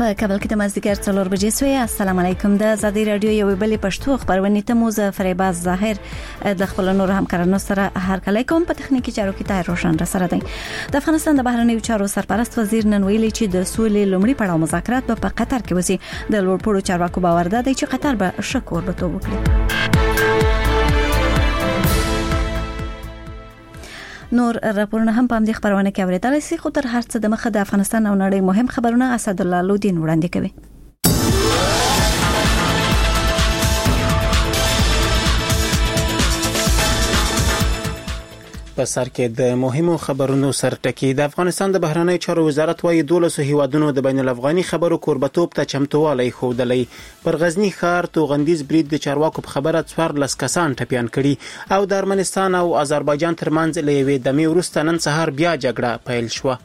په کابل کې د مازدیګر 4 بجې سوی. السلام علیکم. د آزادۍ رادیو یو بلې پښتو خبرونه ته مو زه فریباز ظاهر د خپل نور همکارانو سره هرکلی کوم. په تخنیکی چارو کې طاهر روشن را سره دی. د افغانستان د بهرنیو چارو سرپرست وزیر نن ویلي چې د سولې لومړی پړاو مذاکرات په قطر کې وسی. د لوړپوړو چارواکو باور ده چې قطر به شکر به توب وکړي. نور راپورونه هم په دې خبرونه کې اوریدل شي. خو تر هر څه د مخه د افغانستان او نړۍ مهم خبرونه اسد الله لودین وړاندې کوي. په سر کې د مهمو خبرونو سرټکی. د افغانستان د بهرنیو چارو وزارت وايي 12 هیوادونو د بین الافغاني خبرو کوربتوب ته چمتووالی ښودلی. پر غزنی ښار توغندیز برید د چارواکو په خبره 14 کسان ټپیان کړي او د ارمنستان او آذربایجان ترمنځ له یوې دمې وروسته نن سهار بیا جګړه پیل شوه.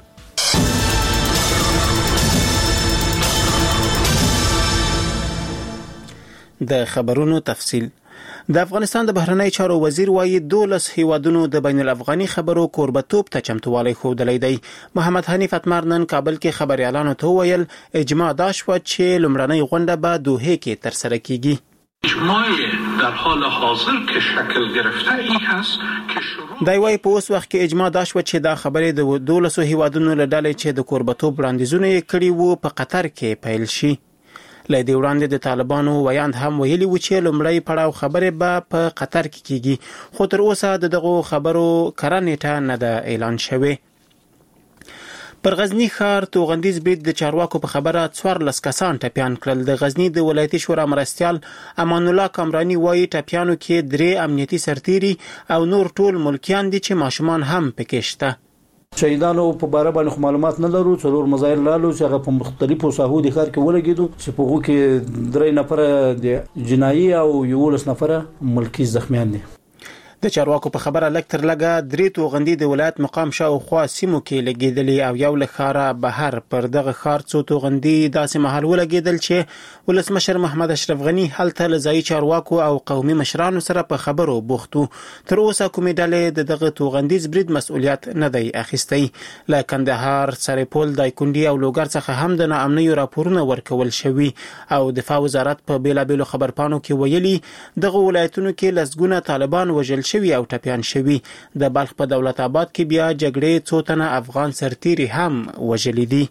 د خبرونو تفصیل. د افغانستان د بهرنیو چارو وزیر وايي 12 هیوادونو د بین الافغاني خبرو کوربتوب ته چمتووالی ښودلی دی. محمد حنیف اتمر نن کابل کې خبريالانو ته ویل اجماع دا شو چې لومړنۍ غونډه به دوحه کې تر سره کیږي. اجماع در حال حاضر که شکل گرفته ای هست که دا وايي په اوس وخت کې اجماع دا شو چې دا خبرې د 12 هیوادونو له ډلې چې د کوربتوب وړاندیزونه کړي وو په قطر کې پیل شي. لدې وړاندې د طالبانو ویاند هم ویلي و چې لومړی پړاو خبرې به په قطر کې کیږي. خو تر اوسه دغه خبرو کرانېټه نه ده اعلان شوه. پر غزنی ښار توغندیز برید د چارواکو په خبره 14 کسان ټپیان کړل. د غزنی د ولایتي شورا مرستیال امان الله کامرانی وایي ټپیانو کې 3 امنیتي سرتیري او نور ټول ملکیان دي چې ماشومان هم پکې شته. شهیدانو په باره باندې معلومات نه لرو. څلور مظاهر لالو چې هغه په مختلفو ساحو د ښار کې ولګیدو چې په هغه کې 3 نفر د جنایي او 11 نفر ملکی زخمیان دي. د چارواکو په خبره لکتر لګه 3 توغندي د ولایت مقام شاوخوا سیمو کې لګیدلی او یو لخاره بهر پر دغه ښار څو توغندي داسې محل ولګیدل چې ولسمشر محمد اشرف غنی هلته لځای چارواکو او قومي مشرانو سره په خبرو بوختو. تر اوسه کومې ډلې دغه توغندیز برید مسؤلیت نه دی اخیستی. له کندهار، سرپل، دایکنډي او لوګر څخه هم د ناامنیو راپورونه ورکول شوي او دفاع وزارت په بیلابېلو خبرپانو کې ویلي دغه ولایتونو کې لسګونه طالبان وژل شوي او ټپیان شوي. د بلخ په دولت آباد کې بیا جګړې څو تنه افغان سرتیري هم وژلي دي.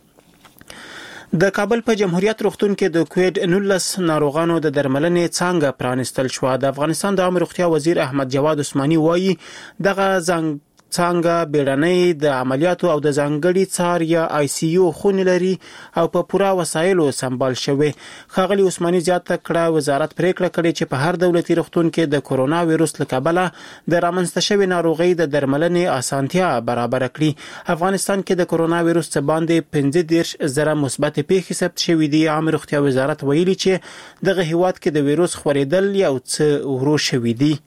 د کابل په جمهوریت روغتون کې د کووډ 19 ناروغانو د درملنې څنګه پرانستل شو. د افغانستان د عامه روغتیا وزیر احمد جواد عثماني وایي دغه څنګه بیړنۍ د عملیاتو او د ځانګړي څار یا آی سی یو خونې لري او په پوره وسایلو سمبال شوی. خاغلی عثماني زیاته کړه وزارت پریکړه کړې چې په هر دولتي روغتون کې د کورونا وایروس له کبله د رامنځته شوی ناروغي د درملنې اسانتیا برابر کړي. افغانستان کې د کورونا وایروس څخه باندې 15,000 مثبت پیښې ثبت شوې دي. عامه روغتیا وزارت ویلي چې دغه هیواد کې د وایروس خورېدل یو څه ورو شوی دي.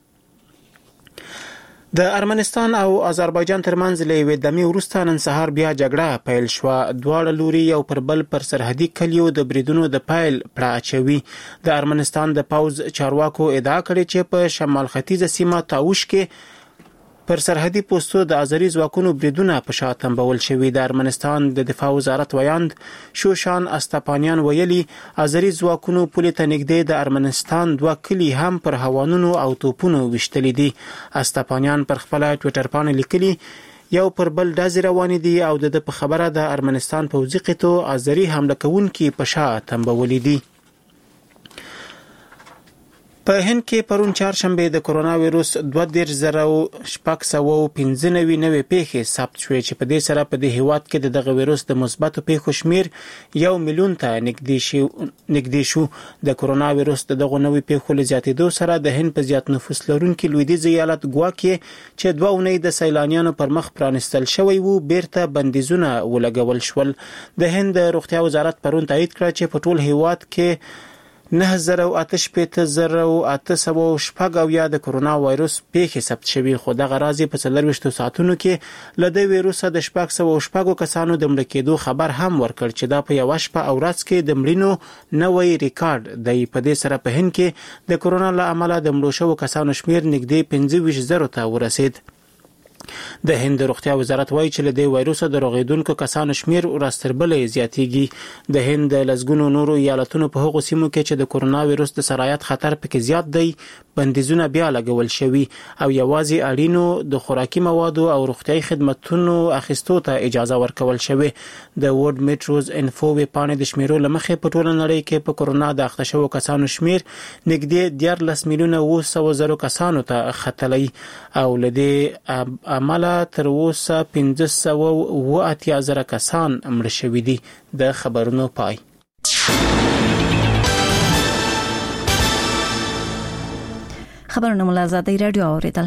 د ارمنستان او آذربایجان ترمنځ له یوې دمې وروسته نن سهار بیا جګړه پیل شوه. دواړه لوري یو پر بل پر سرحدي کلیو د بریدونو د پیل پړه اچوي. د ارمنستان د پوز چارواکو ادعا کړې چې په شمال ختیځه سیمه تاوش کې پر سرحدي پوسټو د آذری ځواکونو بریدونه په شا تنبول شوي. د ارمنستان د دفاع وزارت ویاند شوشان استپانیان ویلي آذری ځواکونو پولې ته نږدې د ارمنستان 2 کلی هم پر هوانونو او توپونو وشتلي دي. استپانیان پر خپل ټوئیټر باندې لیکلي یو پر بل ډزې روانې دي او د په خبره د ارمنستان پوځي قطو آذری حمله کوونکي په شا تنبولي دي. په هند کې پرون چهارشنبه د کورونا وایروس 22,615 نوې پیښې ثبت شوې چې په دې سره په دې هیواد کې دغه وایروس د مثبتو پیښو شمیر 1 میلیون ته نږدې شو. د کورونا وایروس دغه نوې پیښو له زیاتېدو سره د هند په زیات نفوس لرونکي لویدیځ ایالت ګوا کې چې 2 اونۍ د سیلانیانو پر مخ پرانستل شوی وو بیرته بندیزونه ولګول شول. د هند روغتیا وزارت پرون تایید کړ چې په ټول هیواد کې 9,800 د کورونا وایروس پیښې ثبت شوي. خو دغه راځي په 24 ساعتونو کې له د وایروس د 600 کسانو د مړ کېدو خبر هم ورکړ چې دا په یو شپه او ورځ کې د مړینو نوې ریکارډ دی. په دې سره په هند کې د کورونا له امله د مړو شوو کسانو شمیر نږدې 25,000 ته ورسید. د هند روغتیا وزارت وایي چې له وایروس د روغېدونکو کسانو شمیر ورستربلې زیاتېږي. د هند لزګونو نورو ایالتونو په هغو سیمو کې چې د کورونا وایروس د سرایت خطر پکې زیات دی بندیزونه بیا لګول شوي او یوازې اړینو د خوراکي موادو او روغتیايي خدماتو اخیستو ته اجازه ورکول شوې. د ورلد میټروز انفو ویبپاڼې د شمیرو لمخې په ټوله نړۍ کې په کورونا د اخته شوو کسانو شمیر نږدې 14 میلیونه 900,000 کسانو ته ختلی او لدې عمله تر اوسه 580,000 کسان مړ شوي دي. د خبرونو پای. خبرونه مو له آزادۍ رادیو اوریدل.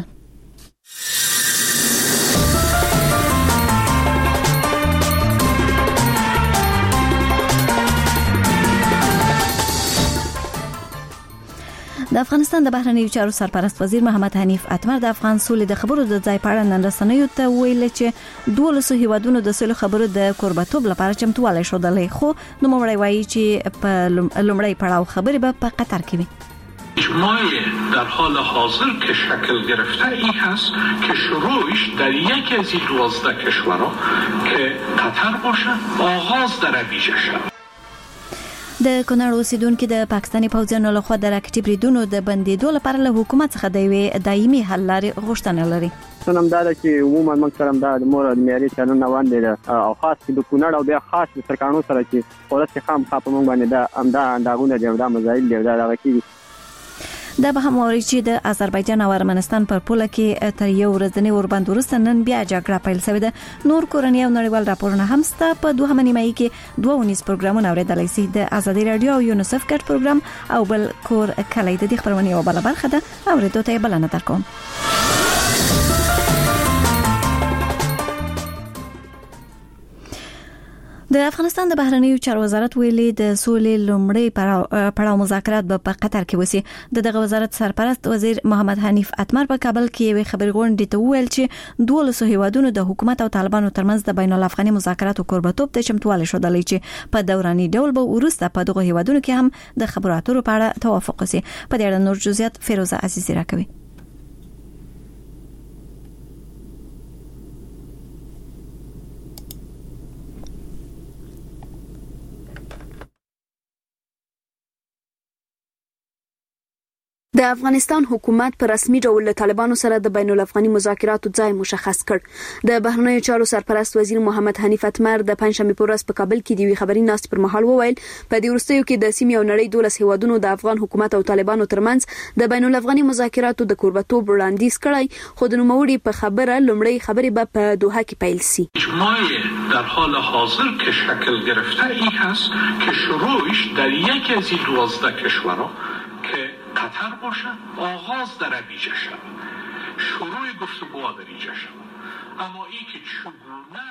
د افغانستان د بهرنیو چارو سرپرست وزیر محمد حنیف اتمر د افغان سولې د خبرو د ځای په اړه نن رسنیو ته ویل چې 12 هیوادونو د سولې خبرو د قربتوب لپاره چمتووالی ښودلی، خو نوموړی وایي چې په لومړی پړاو خبرې به په قطر کې وي. اجماع در حال حاضر که شکل گرفته ای هست که شروعش در یکی از این 12 کشورها که قطر باشد آغاز در ویژه شود. د کونړ اوسیدونکو د پاکستاني پوځیانو لخوا د راکټي بریدونو د بندیدو لپاره له حکومت څخه د دایمي حل لارې غوښتنه لري. سنم دا چې عموما موږ سره د مور د معیاري چلن روان دي او خاص د کونړ او بیا خاص د سرکانو سره چې اولت خام خاپ موږ باندې دا انداغونه دي دا مزایل دي دا راکې دا به هم وری چې د آذربایجان او ارمنستان پر پوله کې تر یو ورځنی اوربند وروسته نن بیا جګړه پیل شوې ده. نور کورنۍ او نړیوال راپورونه هم ستا په 2 نیمایي کې 2 پروګرامونه اوریدلای شي. د آزادۍ رادیو او یونیسف ګډ پروګرام او بل کور کلی د دې خبرونه یو بل برخه ده اوریدو ته بلنه درکوم. د افغانستان د بهرنیو چارو وزارت ویلي د سولې لومړی پړاو مذاکرات به په قطر کې وسی. دغه وزارت سرپرست وزیر محمد حنیف اتمر په کابل کې یو خبري غونډه ته ویل چې 12 هیوادونو د حکومت او طالبانو ترمنځ د بین الافغاني مذاکراتو قربتوب ته چمتووالی ښودلی چې په دوراني ډول به ورسته په دغه هیوادونو کې هم د خبرو اترو په اړه توافق وسی. په دې اړه نور جزئیات فیروزه عزیزی راکوي. د افغانستان حکومت په رسمي ډول له طالبانو سره د بین الافغاني مذاکراتو ځای مشخص کړ. د بهرنیو چارو سرپرست وزیر محمد حنیف اتمر د پنځشنبه په ورځ په کابل کې د خبري ناست پر مهال وویل په دې وروستیو کې د سیمې او نړۍ 12 هیوادونو د افغان حکومت او طالبانو ترمنځ د بین الافغاني مذاکراتو د قربتوب وړاندیز کړی، خو د نوموړي په خبره لومړی خبرې به په دوحه کې پیل شي. اجماع در حال حاضر که شکل گرفته ای هست که شروعش در یکی از این 12 کشورها که قطر باشد آغاز در ویژه شود، شروع گفتگوها در ویژه شود، اما ای که چگونه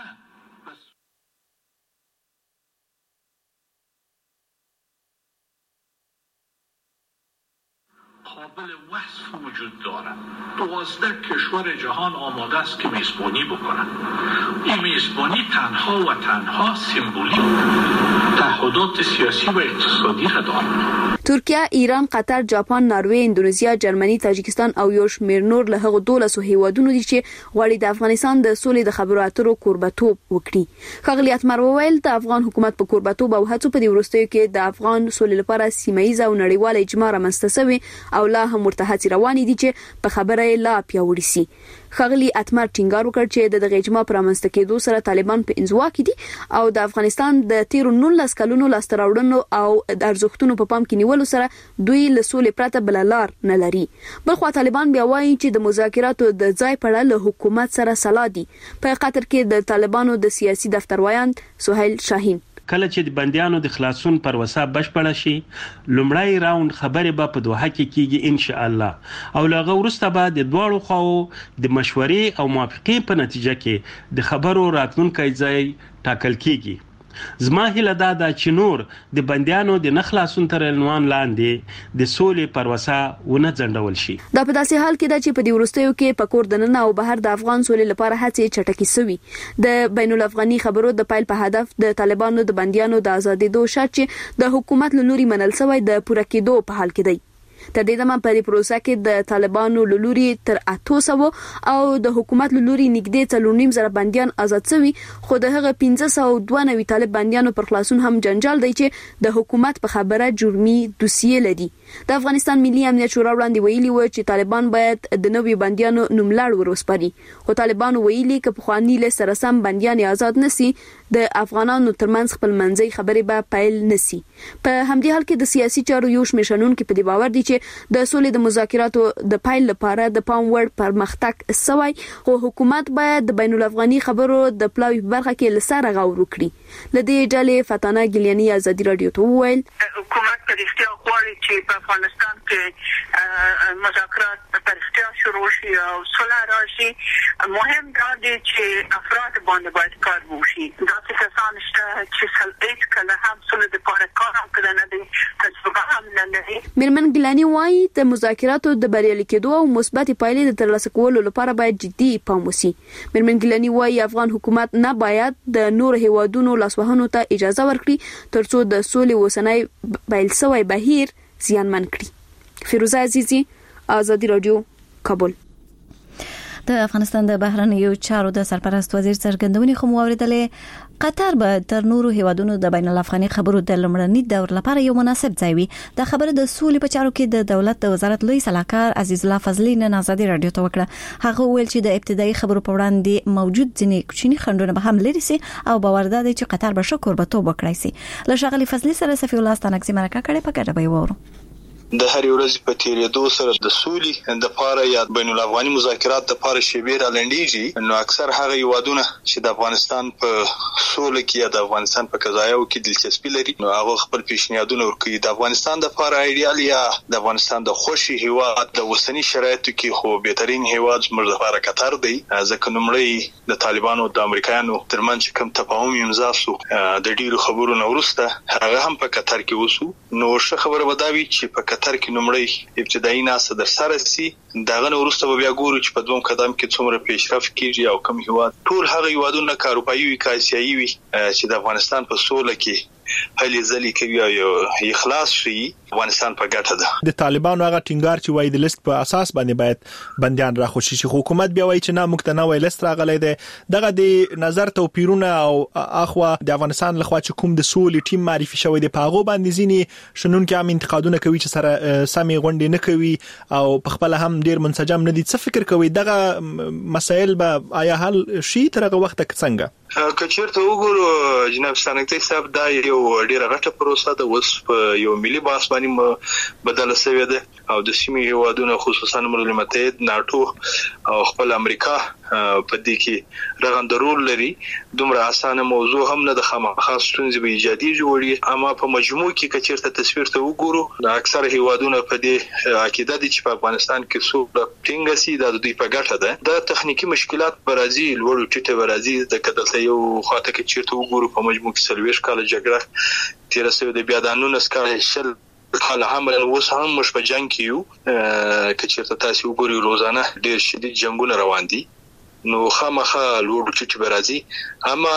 قابل وصف وجود دارد. 12 کشور جهان آماده است که میزبانی بکنند. این میزبانی تنها و تنها سمبولیک تعهدات سیاسی و اقتصادی را دارد. ترکیه، ایران، قطر، ژاپن، نروژ، اندونیزیا، جرمني، تاجکستان او یو شمېر نور له هغو 12 هیوادونو دي چې غواړي د افغانستان د سولې د خبرو اترو قربتوب وکړي. ښاغلي اتمر وویل د افغان حکومت په قربتوب او هڅو په دې وروستیو کې د افغان سولې لپاره سیمه‌ییزه او نړیواله اجماع رامنځته شوې او لا هم ورته هڅې روانې دي چې په خبره لا پیاوړې شي. ښاغلي اتمر ټینګار وکړ چې د اجماع پر رامنځته کېدو سره طالبان په انزوا کې دي او د افغانستان د تیرو 19 کلونو لاسته راوړنو او د ارزښتونو په پام کې نیولو سره دوی له سولې پرته بل لار نه لري. بلخو طالبان بیا وایي چې د مذاکراتو د ځای په اړه له حکومت سره سلا دي. په قطر کې د طالبانو د سیاسي دفتر وایند سهیل شاهین کله چې د بندیانو د خلاصون پروسه بشپړه شي لومړی راوند خبرې به په دوحه کې کیږي ان شاء الله او لغه ورسته به د دواړو خواو د مشورې او موافقې په نتیجه کې د خبرو راتلونکي ځای ټاکل کیږي. زما هیله دا ده چې نور د بندیانو د نخلاصون تر عنوان لاندې د سولې پروسه ونه ځنډول شي. دا په داسې حال کې ده چې په دې وروستیو کې په کور دننه او بهر د افغان سولې لپاره هڅې چټکې شوي. د بین الافغاني خبرو د پایل په هدف د طالبانو د بندیانو د آزادېدو شرط چې د حکومت له لوري منل شوی د پوره کېدو په حال کې دی. تر دې دمه په پروسه کې د طالبانو لوري تر 800 او د حکومت لوري نږدې 3.5 بنديان آزاد شوي، خو د هغه 592 طالب بنديانو پر خلاصون هم جنجال دی چې د حکومت په خبره جرمي دوسیه لري. د افغانستان ملي امنیت شورا وړاندې ویلي و چې طالبان باید د نوي بنديانو نوملړ وروسپاري، خو طالبان ویلي چې په خواني له سره سم بنديان آزاد نسی د افغانانو ترمنځ خپل منځي خبرې به پایل نسی. په همدې حال کې د سیاسي چارو یو شمېرشنون کې په دی باور دي چې د سولې د مذاکراتو د پایل لپاره د پام وړ پرمختګ سوی، خو حکومت باید د بین الافغاني خبرو د پلاوی برخه کې لساره غور وکړي. لدې ډلې فتانه ګلیانی ازادي رادیو ته وویل حکومت په اختیار غواړي چې په افغانستان کې مذاکرات په اختیار شروع شي او صلح راشي. مهم دا دی چې افراد باندې باید کار وشي. دا څه کسان شته چې هیڅ کله هم صلح لپاره کار هم کړی نه دي، تجربه هم نه لري. میرمن ګلانی وايي د مذاکراتو د بریالي کېدو او مثبت پایلې د ترلاسه کولو لپاره باید جدي پام وشي. میرمن ګلانی وايي افغان حکومت نه باید د نور هیوادونو لاسوهنو ته اجازه ورکړي ترڅو د سولې وسنۍ بایل سوی بهیر زیانمن کړي. فیروزه عزیزی، آزادی رادیو، کابل. د افغانستان د بهرنیو چارو د سرپرست وزیر څرګندونې خو موریدلې قطر به تر نورو هیوادونو د بین الافغاني خبرو د لمړني دور لپاره یو مناسب ځای وي. د خبره د سولې په چارو کې د دولت د وزارت لوی سلاکار عزیز الله فضلی نن آزادي رادیو ته وکړه. هغه ویل چې د ابتدایي خبرو په وړاندې موجود ځینې کوچني خنډونه به هم لري سي او باور ده چې قطر به شکر به توب وکړي سي. له شغلي فضلی سره صفی الله ستانکزي مرکه کړي په ګډه به وورو. د هر ورځ په تیریدو سره د سولې د پاره یا بین الافغاني مذاکرات د پاره شیبیر لنډیږي، نو اکثر هغه یوادونه چې د افغانستان په سولې کې یا د افغانستان په قضایاو کې دلچسپي لري، نو هغه خپل پیشنهادونه ورکوي. د افغانستان د پاره ایډیال یا د افغانستان د خوشي هیواد د وسنی شرایطو کې خو بهترین هیواد زموږ لپاره قطر دی، ځکه نومړی د طالبانو او د امریکایانو ترمنځ کوم تفاهم امضا شو د ډیرو خبرو نه وروسته هغه هم په قطر کې وسو. نو ښه خبره وداوي چې په قطر کې نومړی ابتدایي ناسه در سره سي، داغه وروسته به بیا ګورو چې په دوم قدم کې څومره پیشرفت کیږي او کوم هیواد ټول هغه هیوادونه کاروبایي وي کاسیایي وي چې د افغانستان په سوله کې هلي ځلي کوي او اخلاص شي افغانستان په ګټه ده. د طالبانو هغه ټینګار چې وایي د لیست په اساس باندې باید بنديان راخوشي شي، حکومت بیا وایي چې نه مقتنع وای لیست راغلی دی. دغه د نظر توپیرونه او اخوا د افغانستان لخوا چې کوم د سولې ټیم معرفي شوی دی په هغه باندې ځینی شنون کې هم انتقادونه کوي چې سره سمې غونډې نه کوي او په خپل هم ډیر منسجم نه دي. څه فکر کوي دغه مسایل به آیا حل شي تر هغه وخت څنګه؟ کچیرته وګورو جناب ستانکزي صاحب دا یو ډیره غټه پروسه ده، اوس په یو ملي بحث باندې بدله شوې ده او د سیمې هیوادونو خصوصا ملل متحد، ناتو او خپل امریکا په دې کې رغندرول لري. دومره اسانه موضوع هم نه د خامخا ستونزې به ایجادي جوړي، اما په مجموع کې کچیرته تصویر ته وګورو د اکثر هیوادونو په دې عقیده دي چې په افغانستان کې سوله ټینګه سي د دوی په ګټه ده. د تخنیکی مشکلات برازیل ورو ټیټه برازیل د کدل یو خاطر کې چیرته وګورو په مجموع کې سلويش کال جګړه تیر سوی د بیا د 19 کال شل کال هم اوس هم مش په جنگ کې یو کې چیرته تاسو وګورئ روزانه ډېر شدید جنگونه روان دي، نو خامخا لوړ ټیټ برازي. اما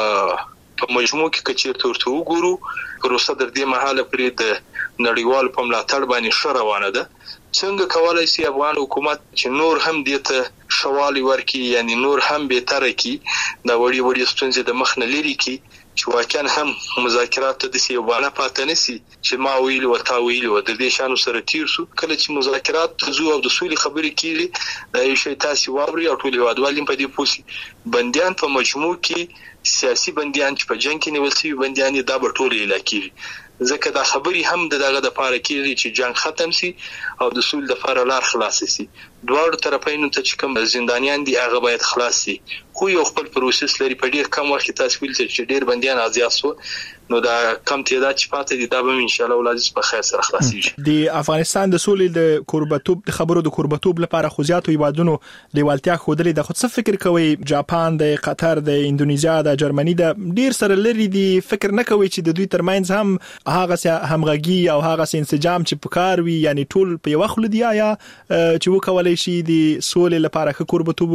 په مجموع کې چیرته ورته وګورو پروسه در دې مهاله پرې د نړیوال په ملاتړ باندې ښه روانه ده. څنګه کولای شي افغان حکومت چې نور هم دته شوالي ورکي، یعنی نور هم به تر کی دا وړي ستونزې د مخ نه لري کی چې واقعا هم مذاکرات ته د سیوبانه پاتې نسی چې ما ویل او تا ویل او د دې شانو سره تیر سو. کله چې مذاکرات تزو او د سولې خبرې کیږي دا یو شی تاسو واوري او ټول هیوادوالین په دې پوسی بنديان په مجموع کې سیاسي بنديان چې په جنگ کې نیول شوی بنديان دا به ټول علاقې ځکه دا خبري هم دغه د پاره کېږي چې جنگ ختم شي او د سولې لپاره لار خلاص شي. دواړو طرفینو ته چې کوم زندانیان دي هغه باید خلاص شي، خو یو خپل پروسس لري. په ډیر کم وخت تاسو ویل چې ډیر بنديان آزاد شو، نو دا کم تعداد چې پاتې دي دا به ان شاء الله ولادت په خیر سره خلاصيږي. د افغانستان د سولې د کوربتوب د خبرو د کوربتوب لپاره خو زیاتو هیوادونو لیوالتیا خودلې د خود څه فکر کوي؟ جاپان، د قطر، د اندونیزیا، د جرمني د ډیر سره لري دي فکر نه کوي چې د دوی ترمنځ هم هغه همغږي او هغه انسجام چې پکار وي، یعنی ټول په یو خل دی یا چې وکولای شي د سولې لپاره ښه کوربتوب وکړي؟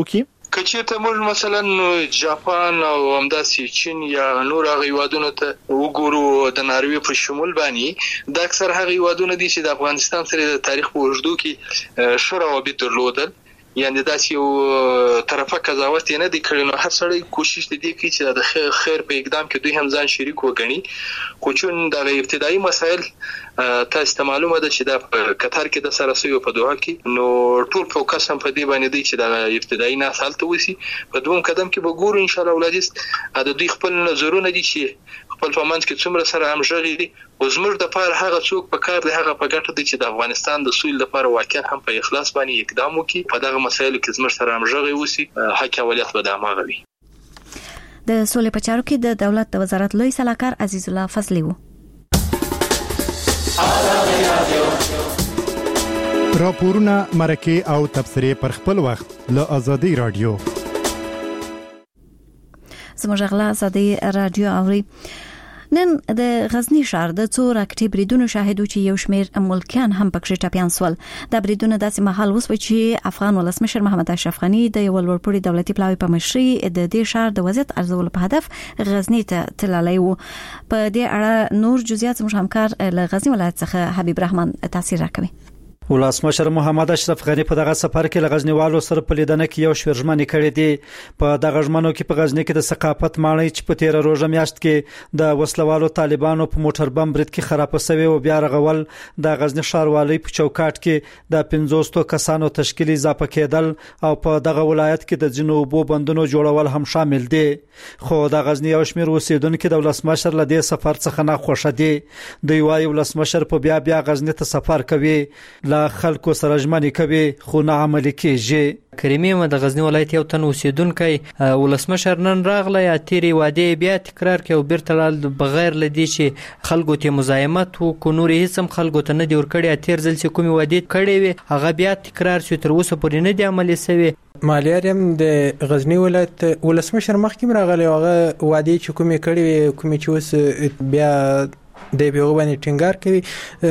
کچېرته موږ مثلا جاپان او همداسې چین یا نور هغه هیوادونو ته وګورو د ناروې په شمول باندې د اکثر هغه هیوادونو دي چې د افغانستان سره د تاریخ په اوږدو کې ښه روابط درلودل، یعنی داسې یو طرفه قضاوت نه دی کړی. نو هر سړی کوشش دی کوي چې د خیر په اقدام کې دوی هم ځان شریک وګڼي، خو چون د ابتدایي مسایل تاسو ته معلومه ده چې د قطر کې د سره سوي په دوه کې، نو ټول فوکس هم په دې باندې دی چې د ابتدایي نه حالت وسی. په دوم قدم کې به ګورو ان شاء الله ولادیس د دوی خپل نظرونه دي چې خپل فهمند کې څومره سره همغږي دي. وزمر د پاره هغه څوک په کار دی هغه په ګټه دی چې د افغانستان د سولې لپاره واقعا هم په اخلاص باندې اقدام وکړي، په دغه مسایلو کې زموږ سره همغږي وسی، حق اولیت به د اماغه وي. د سولې په چارو کې د دولت د وزارت لوی سلاکار عزیز الله فضلی وو. راپورونه مرکه او تبصره پر خپل وخت له ازادي رادیو. زموږ غلا ازادي رادیو اوري. نن د غزنی ښار د څو راکټي بریدونو شاهدو چې یو شمیر ملکیان هم پکې ټاپیان سول. د بریدونو داسې مهال وسو چې افغان ولسمشر محمد اشرف غنی د یو لوړپوړي دولتي پلاوی په مشرۍ د دې ښار د وضعیت ارزول په هدف غزنی ته تللی وو. په دې اړه نور جزئیات زموږ همکار له غزنی ولایت څخه حبیب رحمان تفسیر راکوي. ولسمشر محمد اشرف غنی په دغه سفر کې له غزنیوالو سره په لیدنه کې یو شمېر ژمنې کړې دي. په دغه ژمنو کې په غزنی کې د ثقافت ماڼۍ چې په 13 روزه میاشت کې د وسلوالو طالبانو په موټر بم برید کې خراب شوی او بیا رغول، د غزنی ښاروالۍ په چوکاټ کې د 500 کسانو تشکیل اضافه کېدل او په دغه ولایت کې د ځینو اوبو بندونو جوړول هم شامل دي. خو د غزنی یو شمېر اوسیدونکو د ولسمشر له دې سفر څخه نه خوښه دي. دوی وايي ولسمشر په بیا غزنی ته سفر کوي، خلکو سره ژمنې کوي خو نه عملي کیږي. کریمه د غزنی ولایت یو تن اوسیدونکی ولسمشر نن راغله یا تیری واده بیا تکرار کوي او بیرته لال بغیر لدی چې خلکو ته مزاحمت او کو نور هیڅ هم خلکو ته نه دی ورکړی. تیر ځل چې کومي واده کړی وي هغه بیا تکرار شو، تر اوسه پورې نه دی عملي شوی. مالیارم د غزنی ولایت ولسمشر مخکې راغلی هغه واده چې کومي کړی کومي چې اوس بیا د بیرو باندې ټینګار کوي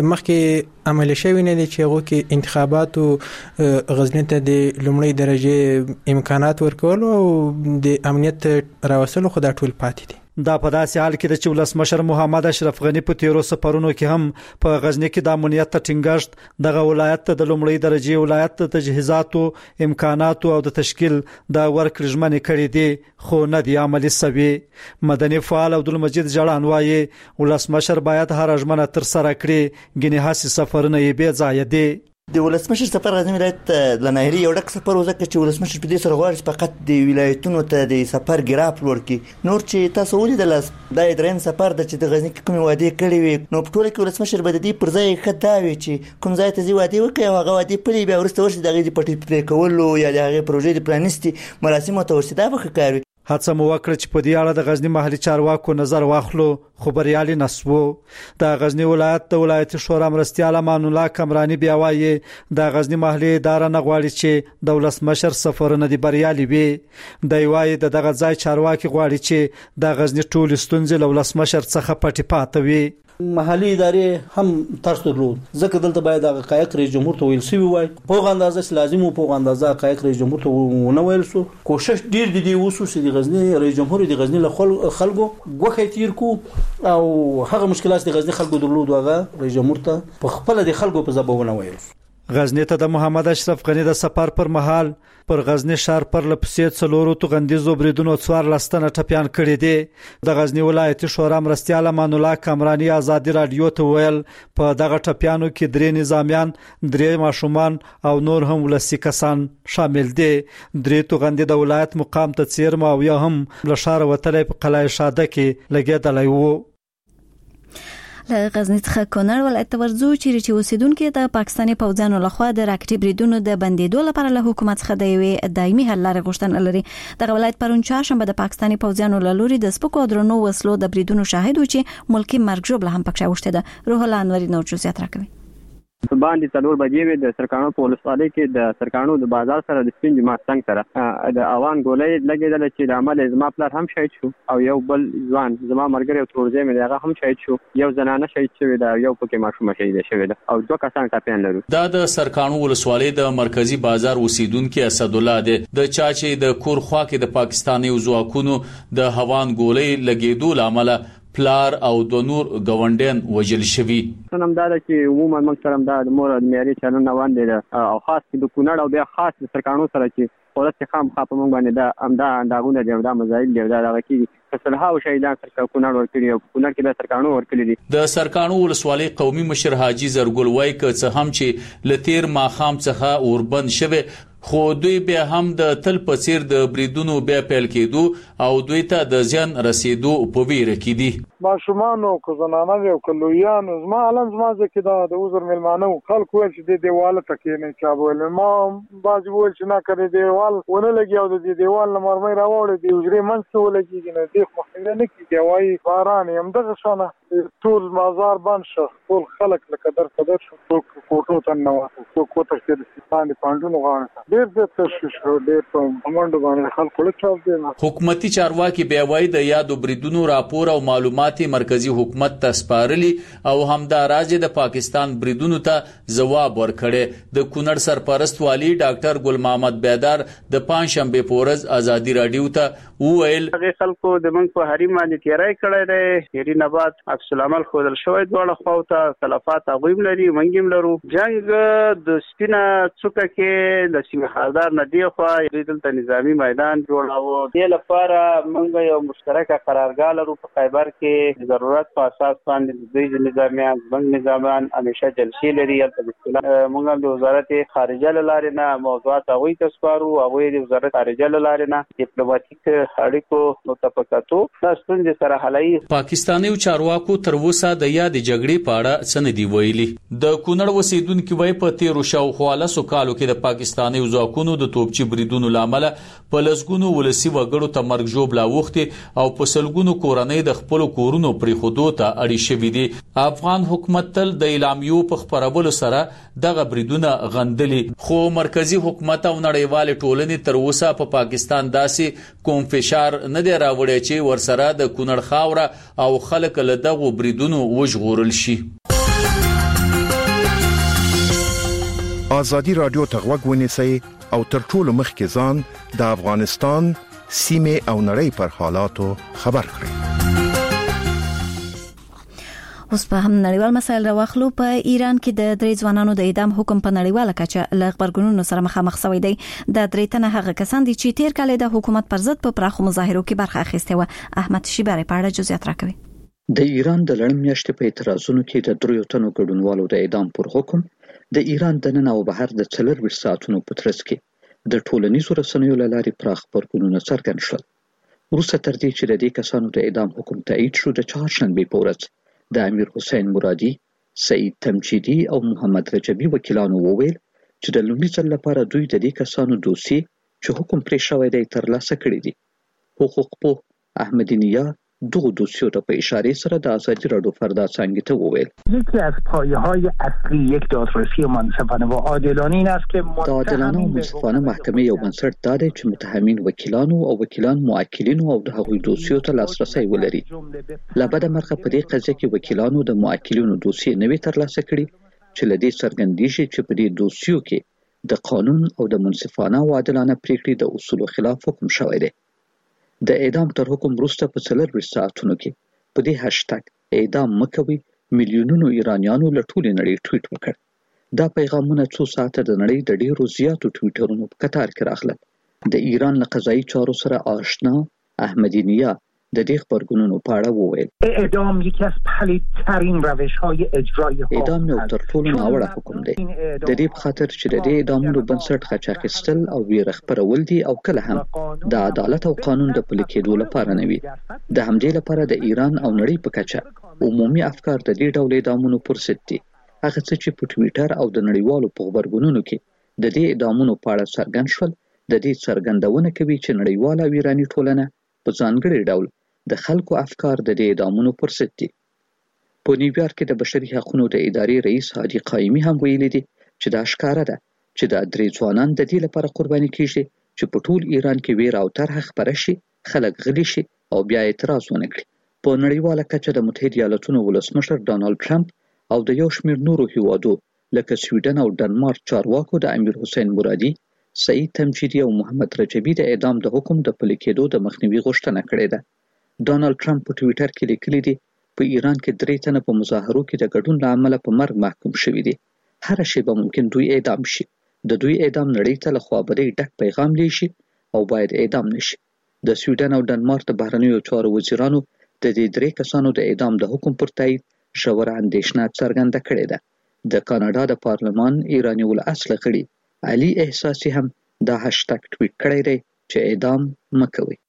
مخکې عمل شوی نه دي چې هغه کې انتخابات او غزنی ته د لومړی درجه امکانات ورکول او د امنیت راوصلو خو دا ټول پاتې دي. دا په داسې حال کې چې ولسمشر محمد اشرف غنی په 13 سفرونو کې هم په غزنی کې د امنیت ټینګښت دغه ولایت ته د لومړی درجه ولایت ته تجهیزاتو امکاناتو او د تشکیل د ورکړې ژمنې کړې دي خو نه دی عملي شوی. مدني فعال عبدالمجید جړان وايي ولسمشر باید هر ژمنه تر سره کړي، ګنې هڅې سفرونه یې بې ځایه دي. د ولسمشر سفر غزنی ولایت د ناهري یو ډک سفر وزکه چې ولسمشر په دې سره غواړي فقط د ولایتونو ته د سفر ګراف لور کی نور چې تاسو ولیدل د درین سفر د چې د غزنی کوم وادي کړی وي نو په ټول کې ولسمشر به د دې پر ځای خداوي چې کوم ځای ته زی وادي وکړي هغه وادي پلی به ورسته ورسې دغه پټی پلی کولو یا دغه پروژې د پلانستي مراسم ته ورسې دا وکړي. هڅه مو وکړه چې په دې اړه د غزنی محلي چارواکو نظر واخلو خو بریالي نسوو. د غزنی ولایت د ولایتي شورا مرستیال امان الله کمرانی بیا وایي د غزنی محلي اداره نه غواړي چې د ولسمشر سفرونه د بریالي وي. د وایي دغه ځای چارواکي غواړي چې د غزنی ټول ستونزې له ولسمشر څخه پټي پاتې وي. محلي ادارې هم ترس درلود ځکه دلته باید د حقایق رئیس جمهور ته ویل شوی وای په اندازه لازم او په اندازه حقایق رئیس جمهور ته ونه ویل شو. کوشش ډیر دي وسو چې د غزنی رئیس جمهور د غزنی له خلکو غوښه تیر کو او هغه مشکلات د غزنی خلکو درلود هغه رئیس جمهور ته په خپل د خلکو په ځبونه ویل. غزنی ته د محمد اشرف غنی د سفر پر مهال پر غزنی شهر پر لپسې څلورو توغندیزو بریدونو څوار لستنه ټپیان کړي دي. د غزنی ولایتي شورا مرستیال امان الله کمرانی ازادي رادیو ته ویل په دغه ټپیانو کې 3 نظامیان 3 ماشومان او نور هم ولسی کسان شامل دي. 3 توغندي د ولایت مقام ته چیرمه او یا هم له شهر وتلې په قلعه شاده کې لګیدلی وو. له غزنی څخه کونړ ولایت ته ورځو چې اوسیدونکو د پاکستاني پوځیانو لخوا د راکټي بریدونو د بندیدو لپاره له حکومت څخه د یوې دایمي حل لارې غوښتنه لري. د ولایت پرون چهارشنبه د پاکستاني پوځیانو له لوري د سپکو درنو وسلو د بریدونو شاهد و چې ملکی مرګ ژوبله هم پکښه اوښته ده. روح الله انوري نور جزئیات راکوي. باندې څلور بجې وې د سرکانو په ولسوالۍ کې د سرکانو د بازار سره د سپین جماعت څنګ سره د اوان ګولۍ لګېدل چې د عمل زما پلار هم شهید شو او یو بل ځوان زما مرګري او ترورځي مې هغه هم شهید شو یو زنانه شهید شوې ده یو پکې ماشومه شهید شوې ده او دوه کسان ټاپیان لرو. دا د سرکانو ولسوالۍ د مرکزی بازار اوسیدونکو اسد الله ده د چا چې د کور خوا کې د پاکستاني ځواکونو د هوان ګولۍ لګېدو لامل پلار او د نور گاونډیان وجل شوی. نن دا چې عموما موږ سره د مور د معیاري چلن روان دي او خاص د کونړ او بیا خاص د سرکانو سره چې ولته خام خاطر موږ باندې دا امدا انداغونه دي دا مزایل دي دا کې فصلها او شهیدان سره کونړ ورکړي او کونړ کې د سرکانو ورکړي دي. د سرکانو ولسوالۍ قومي مشر حاجی زرګل وای ک څه هم چې لتیر ماخام څخه اوربند شوه خو دوی به هم د تل په څیر د بریدونو بیا پیل کېدو او دوی ته د ځان رسیدو په ویره کې دي. ماشومان او زنانه او کلویان زما علم زما ځکه دا د وزر ملمانو خلکو چې د دیواله تکې نه چابول ما باز وول چې نه کړی دیوال ونه لګي او د دیوال مرمۍ راوړي دی وزرې منځ ولګي نه دی خو نه کیږي وای باران هم دغه شانه ټول مازار باندې شو ټول خلک لکه در قدر شو کوټو ته نو کوټه کې د سپان پاندونو غاړه ډېر د تشویش ډېر په منډه باندې خلکو له چاپ دي. حکومتي چارواکي بیا وایي د یادو بریدونو راپور او معلوماتي مرکزی حکومت ته سپارلي او همدا راز د پاکستان بریدونو ته جواب ورکړي. د کونړ سرپرست والی ډاکټر ګل محمد بیدار د پنځشنبه پورز ازادي رادیو ته وویل هغه خلکو د موږ په حریم باندې تیرای کړی دی هری نه بعد عکس العمل خودل شوی دواړه خواته تلفات هغوی لري منګم لرو جنگ د سپینه څوکه کې د سیمه‌دار ندی خو دلته نظامی میدان جوړاوه د لپاره موږ یو مشترکه قرارګاه لرو په خیبر کې ضرورت په اساس باندې د نظامیان بنګ نظامیان همیشه جلسې لري موږ د وزارت خارجه لاره نه موضوعات هغوی ته سپارو هغوی د وزارت خارجه لاره نه ډیپلوماټیک اړیکو متفقاتو تاسو سره حلای. پاکستاني چارواکو تر اوسه د یاد جګړې په اړه سندې ویلي. د کونړ وسیدونکو وای په 13 شاوخوا لسو کالو کې د پاکستاني ځواکونو د توپچي بریدونو لامل په لسګونو ولسی وګړو ته مرګ جوړ لاوخته او په سلګونو کورنۍ د خپل کورونو پرې خودو ته اړي شوې دي. افغان حکومت تل د اعلامیو په خبرولو سره دغه بریدونه غندلي خو مرکزی حکومت او نړیوال ټولنې تر اوسه په پاکستان داسې کوم فشار نه دی راوړی چې ورسره د کونړ خاوره او خلک له دغه بریدونو وژغورل شي. آزادی رادیو ته غوږ ونیسئ او تر ټولو مخکې ځان د افغانستان سیمه او نړۍ پر حالاتو خبر کړئ. اوس په هم نړیوال مسایل راوخلو. په ایران کې د درې ځوانانو د اعدام حکم په نړیواله کچه له خبرګونونو سره مخامخ شوی دی. د درې تنه هغه کسان دي چې تیر کال د حکومت پر ضد په پراخو مظاهرو کې برخه اخیسته و. احمد شیباری په اړه جزئیات راکوي. د ایران د لړم میاشتې په اعتراضونو کې د درې تنو ګډونوالو د اعدام پر حکم د ایران د نن او بهر د 24 ساعتونو په ترڅ کې د ټولنیزو رسنیو له لارې پراخ خبرونه څرګند شول. وروسته تر دې چې د دې کسانو د اعدام حکم تایید شو د چهارشنبه په ورځ د امیر حسین مرادي، سعید تمجیدي او محمد رجبي وکیلانو وویل چې د لومړي ځل لپاره دوی د دې کسانو دوسیې چې حکم پرې شوی دی ترلاسه کړي دي. حقوقپوه احمدی نیا دو دوسیو را په اشاره سره د آزادی رادیو فردا څنګه ته وویل یکی از پایه‌های اصلی یک دادرسی منصفانه و عادلانه این است که عادلانه و منصفانه محکمه یو بنسټ دا دی چې متهمین وکیلانو او وکیلان معاکلینو او د هغوی دوسیو ته لاسرسی ولري. له بده مرغه په دې قضیه کې وکیلانو د معاکلینو دوسیې نه وي ترلاسه کړي چې له دې څرګندېږي چې په دې دوسیو کې د قانون او د منصفانه او عادلانه پریکړې د اصولو خلاف حکم شوی دی. د اعدام تر حکم وروسته په 24 ساعتونو کې په دې هاشټګ اعدام مکوي میلیونونو ایرانیانو له ټولې نړۍ ټویټ وکړ. دا پیغامونه څو ساعته د نړۍ د ډیرو زیاتو ټویټرونو په کتار کې راغلل. د ایران له قضایي چارو سره آشنا احمدی نیا د دې خبرګونونو په اړه وویل اعدام یکی از پلیدترین روش‌های اجرای حکم اعدام یو تر ټولو ناوړه حکم دی. د دې په خاطر چې د دې اعدامونو بنسټ غچ اخیستل او ویره خپرول دي او کله هم د عدالت او قانون د پلي کېدو لپاره نه وي. د همدې لپاره د ایران او نړۍ په کچه عمومي افکار د دې ډول اعدامونو پر ضد دي. هغه څه چې په ټویټر او د نړیوالو په خبرګونونو کې د دې اعدامونو په اړه څرګند شول د دې څرګندونه کوي چې نړیواله او ایرانی ټولنه په ځانګړي ډول د خلکو افکار د دې اعدامونو پر ضد دي. په نیویارک کې د بشري حقوقو د ادارې رئیس هادي قایمي هم ویلي دي چې دا ښکاره ده چې دا درې ځوانان د دې لپاره قرباني کیږي چې په ټول ایران کې ویره او طرحه خپره شي، خلک غلي شي او بیا اعتراض ونه کړي. په نړیواله کچه د متحده ایالاتونو ولسمشر ډانلډ ټرمپ او د یو شمېر نورو هیوادو لکه سویډن او ډنمارک چارواکو د امیر حسین مرادي، سعید تمجیدي او محمد رجبي د اعدام د حکم د پلي کېدو د مخنیوي غوښتنه کړې ده. ډانلډ ټرمپ په ټویټر کې لیکلي دي په ایران کې 3 تنه په مظاهرو کې د ګډون له امله په مرګ محکوم شوي دي. هر شیبه ممکن دوی اعدام شي. د دوی اعدام نړۍ ته له خوابدۍ ډک پیغام لیږي او باید اعدام نشي. د سویډن او ډنمارک د بهرنیو چارو وزیرانو د دې 3 کسانو د اعدام د حکم پر تایید ژوره اندېښنه څرګنده کړې ده. د کاناډا د پارلمان ایرانی الاصل غړي علي احساسي هم دا هاشټګ ټویټ کړی دی چې اعدام مکوئ.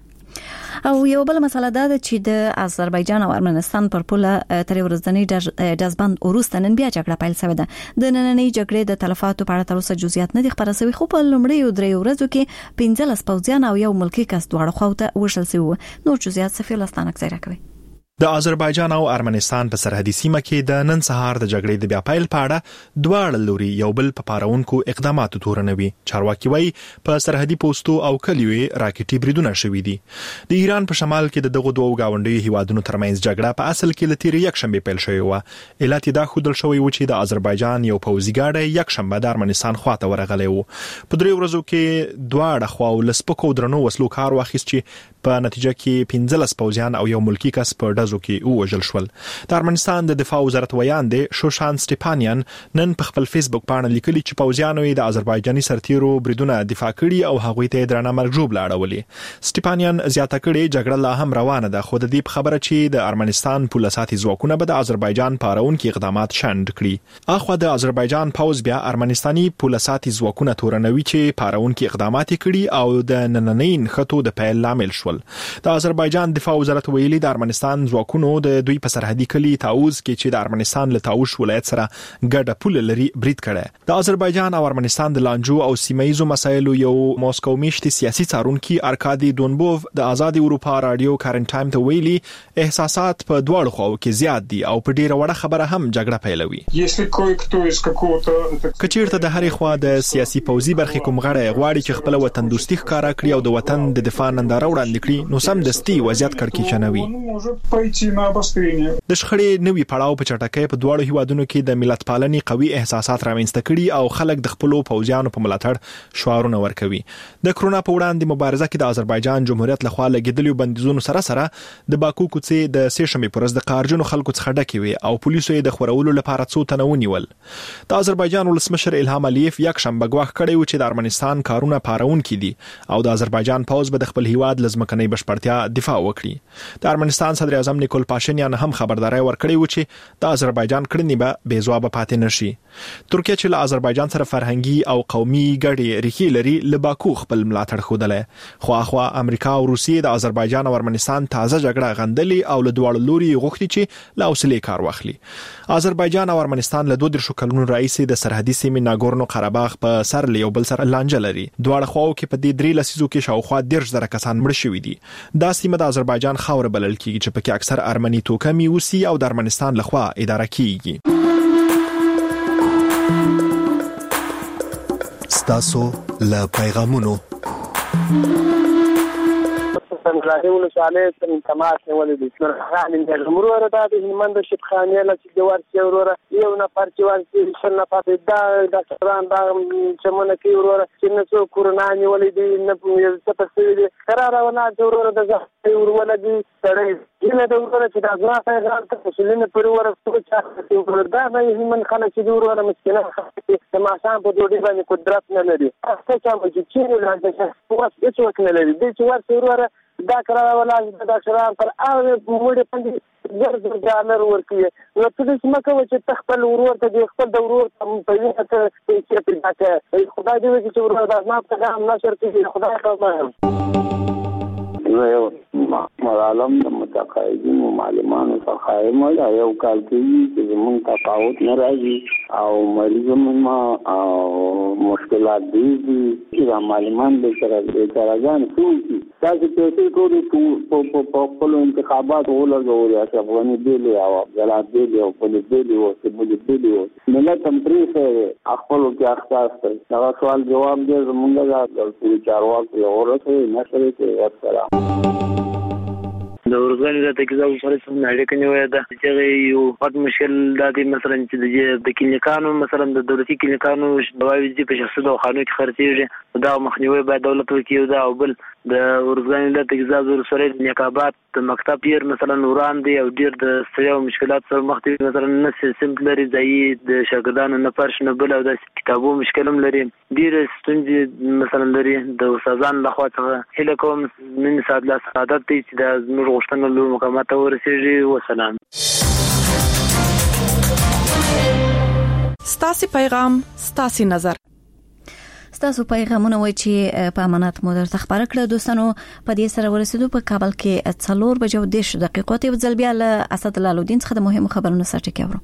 او یو بل مسله ده چې د آذربایجان او ارمنستان پر پوله تر ورځنی دزبند وروسته نن بیا جګړه پیل شوې ده. د نننۍ جګړې د تلفاتو په اړه تر اوسه جزئیات نه دي خبره شوي، خو په لومړیو 3 ورځو کې 15 پوځیان او یو ملکی کس دواړه خواته وشل شوي. نور جزئیات صفی لستانک ځای راکوي. د آذربایجان او ارمنستان په سرحدي سیمه کې د نن سهار د جګړې د بیا پیل په اړه دواړه لوري یو بل په پارونکو اقداماتو تورنوي. چارواکي وایي په سرحدي پوسټو او کلیوي راکټي بریدونه شوي دي. د ایران په شمال کې د دغه دوه گاونډي هیوادونو ترمنځ جګړه په اصل کې لتیر یک شنبه پیل شوې و. علت دا خودل شوی و چې د آذربایجان یو پوځي ګاډی یک شنبه د ارمنستان خواته ورغلی و. په 3 ورځو کې دواړه خواو لسپکو درنو وسلو کار واخیست چې په نتیجه کې 15 پوځیان او یو ملکی کس په ډزو کې ووژل شول. د ارمنستان د دفاع وزارت ویان دی شوشان سټیپانیان نن په خپل فیسبوک باندې لیکلي چې پوځیانو د آذربایجاني سرتیرو بریدونه دفاع کړي او هغوی ته درنه مرګ ژوبله اړولې. سټیپانیان زیاته کړي جګړه لا هم روانه ده، خو د دې خبره چې د ارمنستان پوله ساتي ځواکونه به د آذربایجان پارونکو اقدامات شنډ کړي. اخو د آذربایجان پوز بیا ارمنستاني پوله ساتي ځواکونه تورنوي چې پارونکو اقدامات کړي او د نننۍ نخټو د پیل لامل شول. د آذربایجان دفاع وزارت ویلي د ارمنستان ځواکونو د دوی په سرحدي کلی تاوز کې چې د ارمنستان له تاوش ولایت سره ګډه پوله لري برید کړي. د آذربایجان او ارمنستان د لانجو او سیمایي مسایلو یو موسکو میشتي سیاسي څارونکي ارکادي دونبوف د آزاد اروپا رادیو کارن ټایم ته ویلي احساسات په دواړو خواو کې زیات دي او په ډیره وړه خبره هم جګړه پیلوي. کچیرته د هرې خوا د سیاسي پوځي برخې کوم غړی غواړي چې خپل وطن دوستي ښکارا کړي او د وطن د دفاع ننداره وړاندې کړي نو سم دستي وضعیت کړکېچنوي. د شخړې نوې پړاو په چټکۍ په دواړو هیوادونو کې د ملت پالنې قوي احساسات رامنځته کړي او خلک د خپل پوځیانو په ملاتړ شعارونه ورکوي. د کرونا په وړاندې مبارزه کې د آذربایجان جمهوریت لخوا لګیدلو بندیزونو سره سره د باکو کوڅې د سه شنبه پر ورځ د قارجنو خلکو څخه ډکې وي او پولیسو یې د خورولو لپاره څو تنه ونیول. د آذربایجان ولسمشر الهام علیف یک شنبه ګواښ کړی و چې د ارمنستان کارونه پارونکي دي او د آذربایجان پوز به د خپل هیواد لزمکنۍ بشپړتیا دفاع وکړي. د ارمنستان صدر اعظم نیکول پاشینیان هم خبرداري ورکړی و چې د آذربایجان کړنې به بې ځواب پاتې نشي. ترکیه چې له آذربایجان سره فرهنګي او قومي ګډې ریښې لري له باکو خپل ملاتړ ښودلی، خو اخوا امریکا او روسیې د آذربایجان او ارمنستان تازه جګړه غندلي او له دواړو لوري غوښتي چې له حوصلې کار واخلي. آذربایجان او ارمنستان له 32 کلونو راهیسې د سرحدي سیمې ناګورنو قرهباغ په سر له یو بل سره لانجه لري. دواړه خواو کې په دې 3 لسیزو کې شاوخوا 10,000 کسان مړ شوي دي. دا سیمه د آذربایجان خاور بلل کیږي چې پکې اکثر ارمني توکمي اوسي او د ارمنستان لخوا اداره کیږي. ستاسو له پیغامونو راځي ولې تماس نیولې دي نورخان د مرور د هلمند شپخانه له چې جوار سی وروره یو نفر چې ورسې شل نفر د ډاکټران دا چمنه کې وروره چې نو کورونا نیولې دي نه څه پسې دي قرار ونه وروره د ځای وروره دي سړی ینه د وروره چې دا ځما غلط مسلمان پر وروره څه وروره دا نه هلمند خلک چې وروره مسکینه تماسان په دوی باندې قدرت نه لري څه چې راځي چې څه وکړي لري د چې ورسې وروره دا قرار ولا د ډاکټرانو پر هغه موږ باندې $1,000 ورکړي نو څه چې مکه چې تخپل ورور ته خپل د ورور په یوه ته چې پیدا کړي خدای دې چې ورور د ما په هم نشر کې خدای خبر یو معلم د متقاعدین معلمانو څخه یې یو کال کې چې زموږ تفاوت نه راځي او مریضانو او مشکلات دي چې معلمان به سره راځي تاسو پیسې ټول په خپل انتخابات ولګول یا افغاني بیل او جلال بیل او پولیس بیل او سیمول بیل ملت هم پرې خپل کې اختصاص دا سوال جواب دې زمونږه د چارواکو اورته نشره کې اکثره د ورغل د تکزاو سره څنګه اړیکه نیولې ده چې یو پټ مشکل د مثلا چې د کلینیکانو مثلا د دولتي کلینیکانو دواوی دي په شخصي دواخانو کې خرڅېږي دا مخنیوي باید دولت وکړي دا او بل د ورغل د تکزاو سره نقابات د مکتب یې مثلا وران دي او ډیر د ستړیا او مشکلات سره مخ دي مثلا نه سیستم لري ځای د شاګردانو نه پرش نه بل او د کتابو مشکلم لري ډیر ستونزې مثلا لري د استادانو لخوا څخه هله کوم من سعادت دي چې د زموږ غوښتنه له مقامات ورسېږي. وسلام. ستاسو پیغام ستاسو نظر ستاسو پیغامونه وای چې په امانت مو درته خبر کړه دوستانو په دې سره ورسېدو په کابل کې 4 بجو 10 دقیقو ته ځل بیا له اسد الله الدین څخه د مهمو خبرونو سره ټکیورو.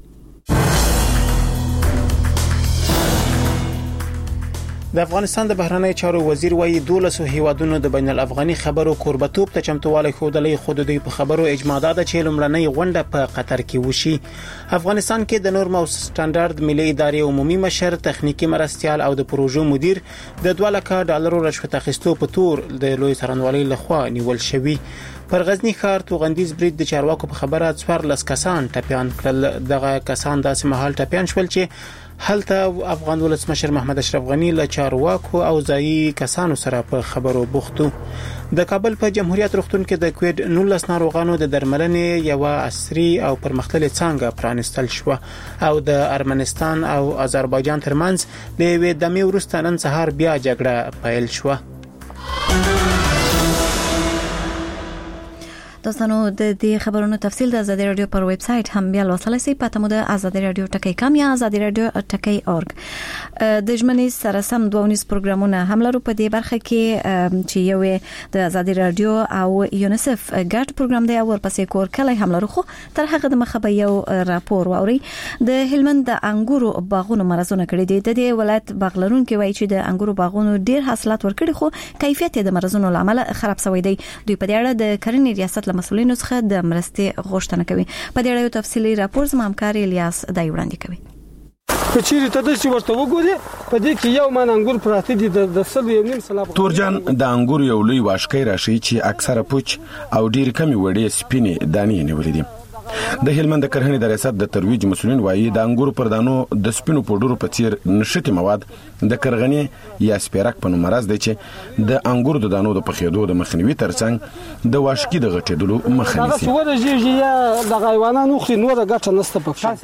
د افغانستان د بهرنی چارو وزیر وایي 12 هیوادونو د بین الافغاني خبرو کوربتوب ته چمتووالی ښودلې خو د دوی په خبرو اجماع ده چې لومړنۍ غونډه په قطر کې وشي. افغانستان کې د نورم او سټانډرډ ملي ادارې عمومي مشر تخنیکی مرستيال او د پروژو مدیر د $2,00,000 رشوت اخیستو په تور د لوی څارنوالۍ لخوا نیول شوی. پر غزنی ښار توغندیز برید د چارواکو په خبره 14 کسان ټپيان کړل. دغه کسان داسې مهال ټپيان شول چې هلته افغان ولسمشر محمد اشرف غنی له چارواکو او ځایي کسانو سره په خبرو بوختو. د کابل په جمهوریت روغتون کې د کووید 19 ناروغانو د درملنې یو عصري او پرمختللې څانګه پرانستل شو او د ارمنستان او آذربایجان ترمنځ د یوې دمې وروسته نن سهار بیا جګړه پیل شو. دوستانو د دې خبرونو تفصیل د آزادي رادیو پر ویب سټ هم بیا لوستلای شئ. پته مو د آزادي رادیو ټکی کام یا آزادي رادیو ټکی اورګ. د ژمنې سره سم 2 پروګرامونه هم لرو په دې برخه کې چې یو د آزادي رادیو او یونیسف ګډ پروګرام دی او ورپسې کور کله هم لرو. خو تر هغه د مخه به یو راپور ووري د هلمند د انګورو باغونو مرزونه کړی دی. د دې ولایت باغلرون کې وایي چې د انګورو باغونو ډیر حاصلات ورکړي خو کیفیت د مرزونو لامل خراب شوی دی. دوی په دې اړه د کرنې ریاست مسؤلینو څخه د مرستې غوښتنه کوي. په دې اړه یو تفصیلي راپور زما همکار الیاس دای وړاندې کوي. په چیرې ته د څه ورته وګوري په دې کې یو من انګور پراته دي د سل یو نیم سلاب. تورجان د انګور یو لوی واشکې راشي چې اکثره پوچ او ډیر کمی وړې سپینې دانې نیولې دي. د هلمند کرهنې د ریاست د ترویج مسؤلین وایي د انګور پر دانو د سپینو پودرو په څیر نشټي مواد د کرغنې یا سپیرک په نوم مرز دی چې د انګور د دانو د پخېدو د مخنیوي ترڅنګ د واشکې د غټېدلو مخه نیسي. هغه ورجیږي یا د حیواناتو خو نور ګټه نشته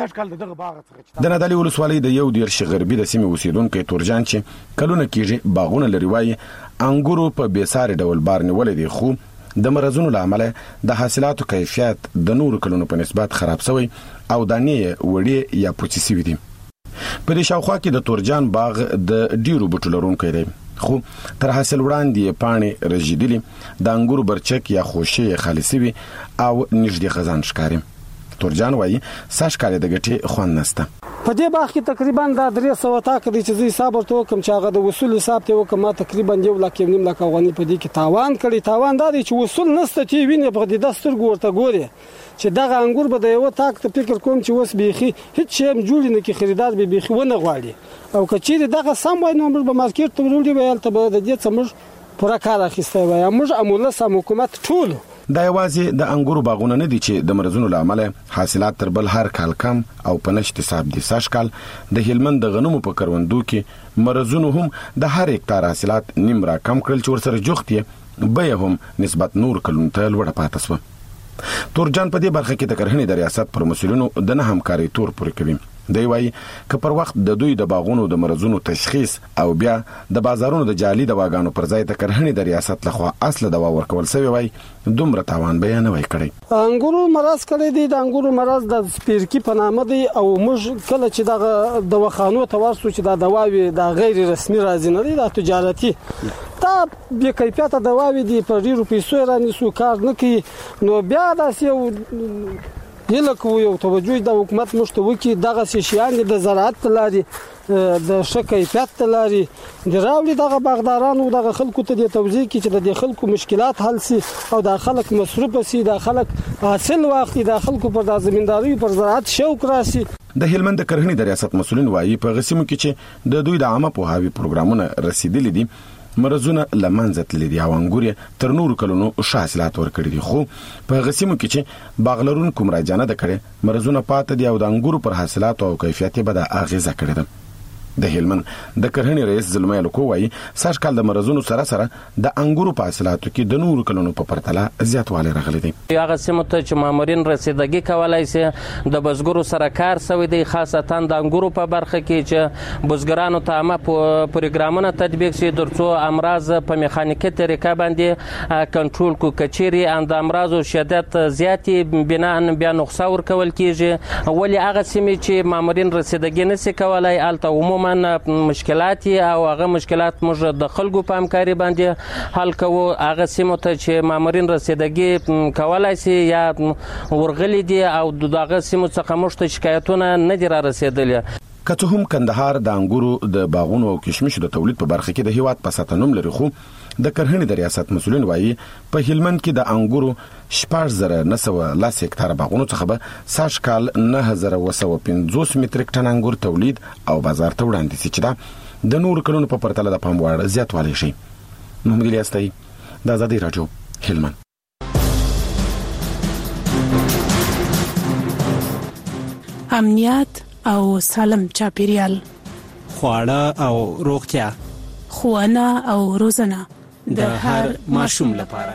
پکې. د نادعلي ولسوالۍ د یو دیر شغربي د سیمې اوسیدونکو تورجان چې کلونه کېږي باغونه لري وایي انګورو په بیساري ډول بار نیولې دي خو د مرزونو لامل د حاصلاتو کیفیت د نورو کلونو په نسبت خراب شوی او دانې وړي یا پوچې شوی دي. په دې شاوخوا کې د تورجان باغ د ډیرو بوټو لرونکی دی خو تر حاصل وړاندې پاڼې رژیدلي د انګورو برچک یا خوشې خالصي وي او نږدې خزان ښکاري. تورجان وایي ساشکاري د ګټې خوند نشته. په دې باغ کې تقریبا د 300 تاک دي چې حساب ورته کوم چې هغه د وصول حساب ته وکم تقریبا 1.5 افغاني په دې کې تاوان کړی. تاوان دا دی چې وصول نشته چې ویني په دې دستور ورته ګوري چې دغه انګور به د یو تاک ته فکر کوم چې وس بيخي هیڅ شی جوړ نه کې خریدار به بيخي ونه غواړي او کچې دغه سم وای نو په مارکیټ ته وروړي ویل ته به د دې څمر پورا کار اخیسته وای موږ اموله سم حکومت ټول دا یوازې د انګورو باغونه نه دي چې د مرزونو لامل حاصلات تر بل هر کال کم او په نشټ حساب دي. ساش کال د هلمند د غنمو په کروندو کې مرزونو هم د هر هکتار حاصلات نیم را کم کړل چې ورسره جوخت یې به هم نسبت نور کلون ته لوړه پاتې شو. تورجان په دې برخه کې د کرهنې د ریاست پر مسؤلینو د نه همکاري تور پورې کوي. دی وایي که پر وخت د دوی د باغونو د مرزونو تشخیص او بیا د بازارونو د جعلي دواګانو پر ځای د کرهنې د ریاست لخوا اصل دوا ورکول شوی وای دومره تاوان به نه وای کړی. انګورو مرز کړی دی د انګورو مرز د سپیرکی په نامه دی او موږ کله چې دغه دواخانو ته ورسو چې دا دواوی د غیر رسمي راځي نه دی د تجارتي دا به کیفیت دواوی دی په ډیرو پیسو رانیسو کار نه کوي نو بیا داسې یله کوو یو توجه د حکومت مشته وکي دغه شیان د زراعت لاري د شکایت لاري د راولي دغه باغدارانو دغه خلکو ته د توزیع کی چې د خلکو مشکلات حل سي او د خلک مصروف سي د خلک حاصل واخلي د خلکو پر د زمینداري پر زراعت شوق راسي. د هلمند د کرهنې د ریاست مسولین وایي په غسیمو کې چې د دوی د عامه پوهاوي پروګرامونه رسیدلي دي مرزونه لمنځه تللي دي او انګور تر نور کلونو حاصلات ورکړي دي خو په غسیمو کې چې باغلرون کوم راځنه د کړي مرزونه پات دي او د انګور پر حاصلات او کیفیت به د اغیزه کړي ده. د هلمند د کرهنې رئیس زلمه لکو وایي سږ کال د مرزونو سره سره د انګورو په حاصلاتو کې د نور کلونو په پرتله زیاتوالی راغلی دی. هغه سیمه ته چې مامورین رسیدګي کولای شي د بزګرو سره کار سوی دی خاصتا د انګورو په برخه کې چې بزګرانو ته عامه پروګرامونه تطبیق شي ترڅو امراض په میخانیکي طریقه باندې کنټرول کو کچيري اند امراض او شدت زیاتی بنا بیا نقصا ورکول کیږي ولی هغه سیمه چې مامورین رسیدګي نشي کولای الته عموما مشکلات او هغه مشکلات موږ د خلکو په همکاري باندې حل کوو. هغه سیمه ته چې مامورین رسیدګي کولای شي یا ورغلي دي او دغه سیمه څخه موږ ته شکایتونه نه دي را رسیدلي. که څه هم کندهار د انګورو د باغونو او کشمشو د تولید په برخه کې د هیواد په ساتنوم لري خو د کرهنې د ریاست مسولین وایي په هلمند کې د انګورو 1910 هکتار باغونو څخه به سږ کال 9950 متریک ټن انګور تولید او بازار ته وړاندې شي چې دا د نور کلونو په پرتله د پام وړ زیاتوالی شي. محمد الیاستای د آزادی رادیو هلمند. امنیت او سالم چاپیریال، خواړه او روغتیا، ښوونه او روزنه د هر ماشوم لپاره.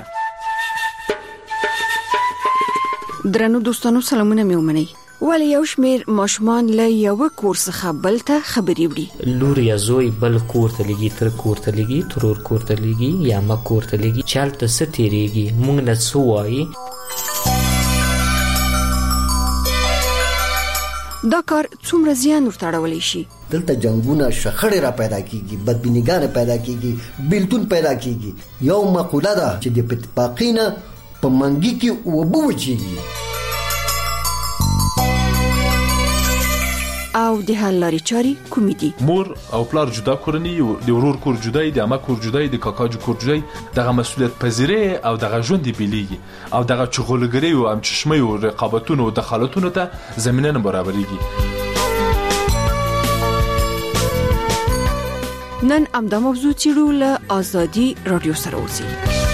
درنو دوستانو سلامونه مې ومنئ. ولی یو شمیر ماشومان له یو کور څخه بل ته خبري وړي. لور یا زوی بل کور ته لګي، تر کور ته لګي، ترور کور ته لګي یا ما کور ته لګي، چالت ستېریږي مونږ نه سوای. دا کار څومره زیان ورته اړولی شي؟ دلته جنگونه شخړې را پیدا کیږي، بدبینیګان پیدا کیږي، بیلتون پیدا کیږي. یو مقوله ده چې د اتفاقینه په منګي کې وبو وچیږي. او د حل لارې چارې کومې دي؟ مور او پلار جدا کورنی، د ورور کور جدای، د عمه کور جدای، د کاکاجو کور جدای، دغه مسؤلیت پذیری او دغه ژوند بیلیږي او دغه چغولګری او امچشمي او رقابتونو او دخالتونو ته زمينه نه برابرېږي. نن امدا موضوع چیرو له آزادی رادیو سره اوسئ.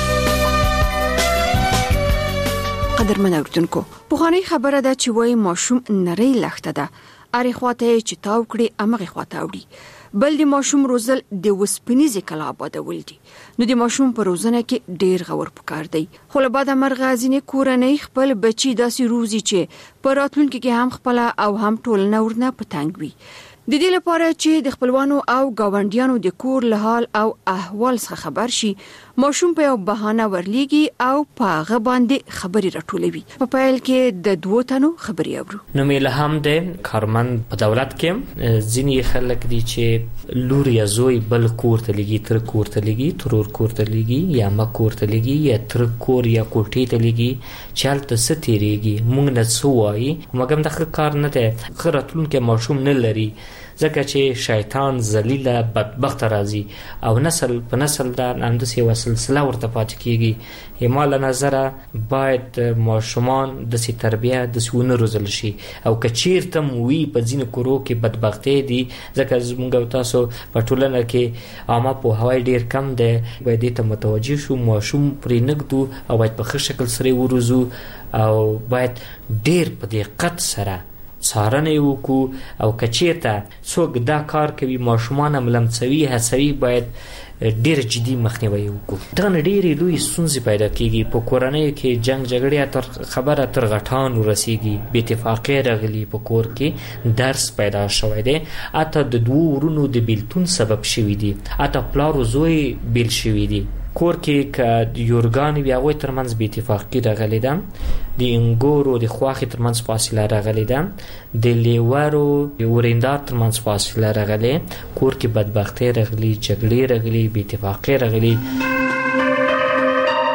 قدرمن اوریدونکو، پوښتنه خبره ده چې وای ماشوم نری لخته ده، اری خواته چې تاو کړي امغه خواته وړي، بل د ماشوم روزل د وسپنیزي کلا آبادول دي. نو د ماشوم په روزنه کې ډیر غور پکار دی. خو له بعد مرغه ځینې کورنۍ خپل بچي داسې روزي چې په راتلونکي کې هم خپل او هم ټولنه ورنه پتنګ وي. د دې لپاره چې د خپلوانو او گاونډیانو د کور له حال او احوال څخه خبر شي، ماشوم په یو بهانه ورلیږي او په هغه باندې خبري راټولوي. په پیل کې د دوه تنو خبري اورو. نو مې له هم د کارمند په دولت کې ځینې خلک دي چې لور یا زوی بل کور ته لګي، تر کور ته لګي، ترور کور ته لګي یا ما کور ته لګي یا تر کور یا کوټې ته لګي، چالت ستېریږي مونږ نه سوای. مګم دغه کار نه ده، خراتلونکو ماشوم نه لري ځکه چې شیطان ذلیل بدبخت راځي او نسل په نسل دا اندسي وسلسله ورته پات کیږي. همال نظره باید ماشومان د سي تربیه د سونه روزل شي او کچیرته موي په ځین کورو کې بدبختی دي ځکه زموږ تاسو په ټولنه کې عامه په هواي ډیر کم ده. باید ته متوجي شو ماشوم پرې نګدو او باید په ښه شکل سره وروزو او باید ډیر په دقت سره څارنه وکړو او کچیرته څوک دا کار کوي ماشومان ملمڅوي هڅوي باید ډیر جدي مخنیوي وکړو. دا ډېری لوی ستونزې پیدا کیږي په کورنۍ کې، جنگ جګړې تر خبره تر غټان ورسیږي، بې اتفاقي راغلي په کور کې، درس پیدا شوی دی، اته د دوه ورونو د بیلتون سبب شوی دی، اته پلار او زوی بیل شوی دی. کور کې ک یورګان بیا وای ترمنځ بې اتفاقي راغلی ده، د انګورو د خواخې ترمنځ فاصله راغلی ده، د لیورو د وریندار ترمنځ فاصله راغلی، کور کې بدبختي راغلي، جګړې راغلي، بې اتفاقي راغلي.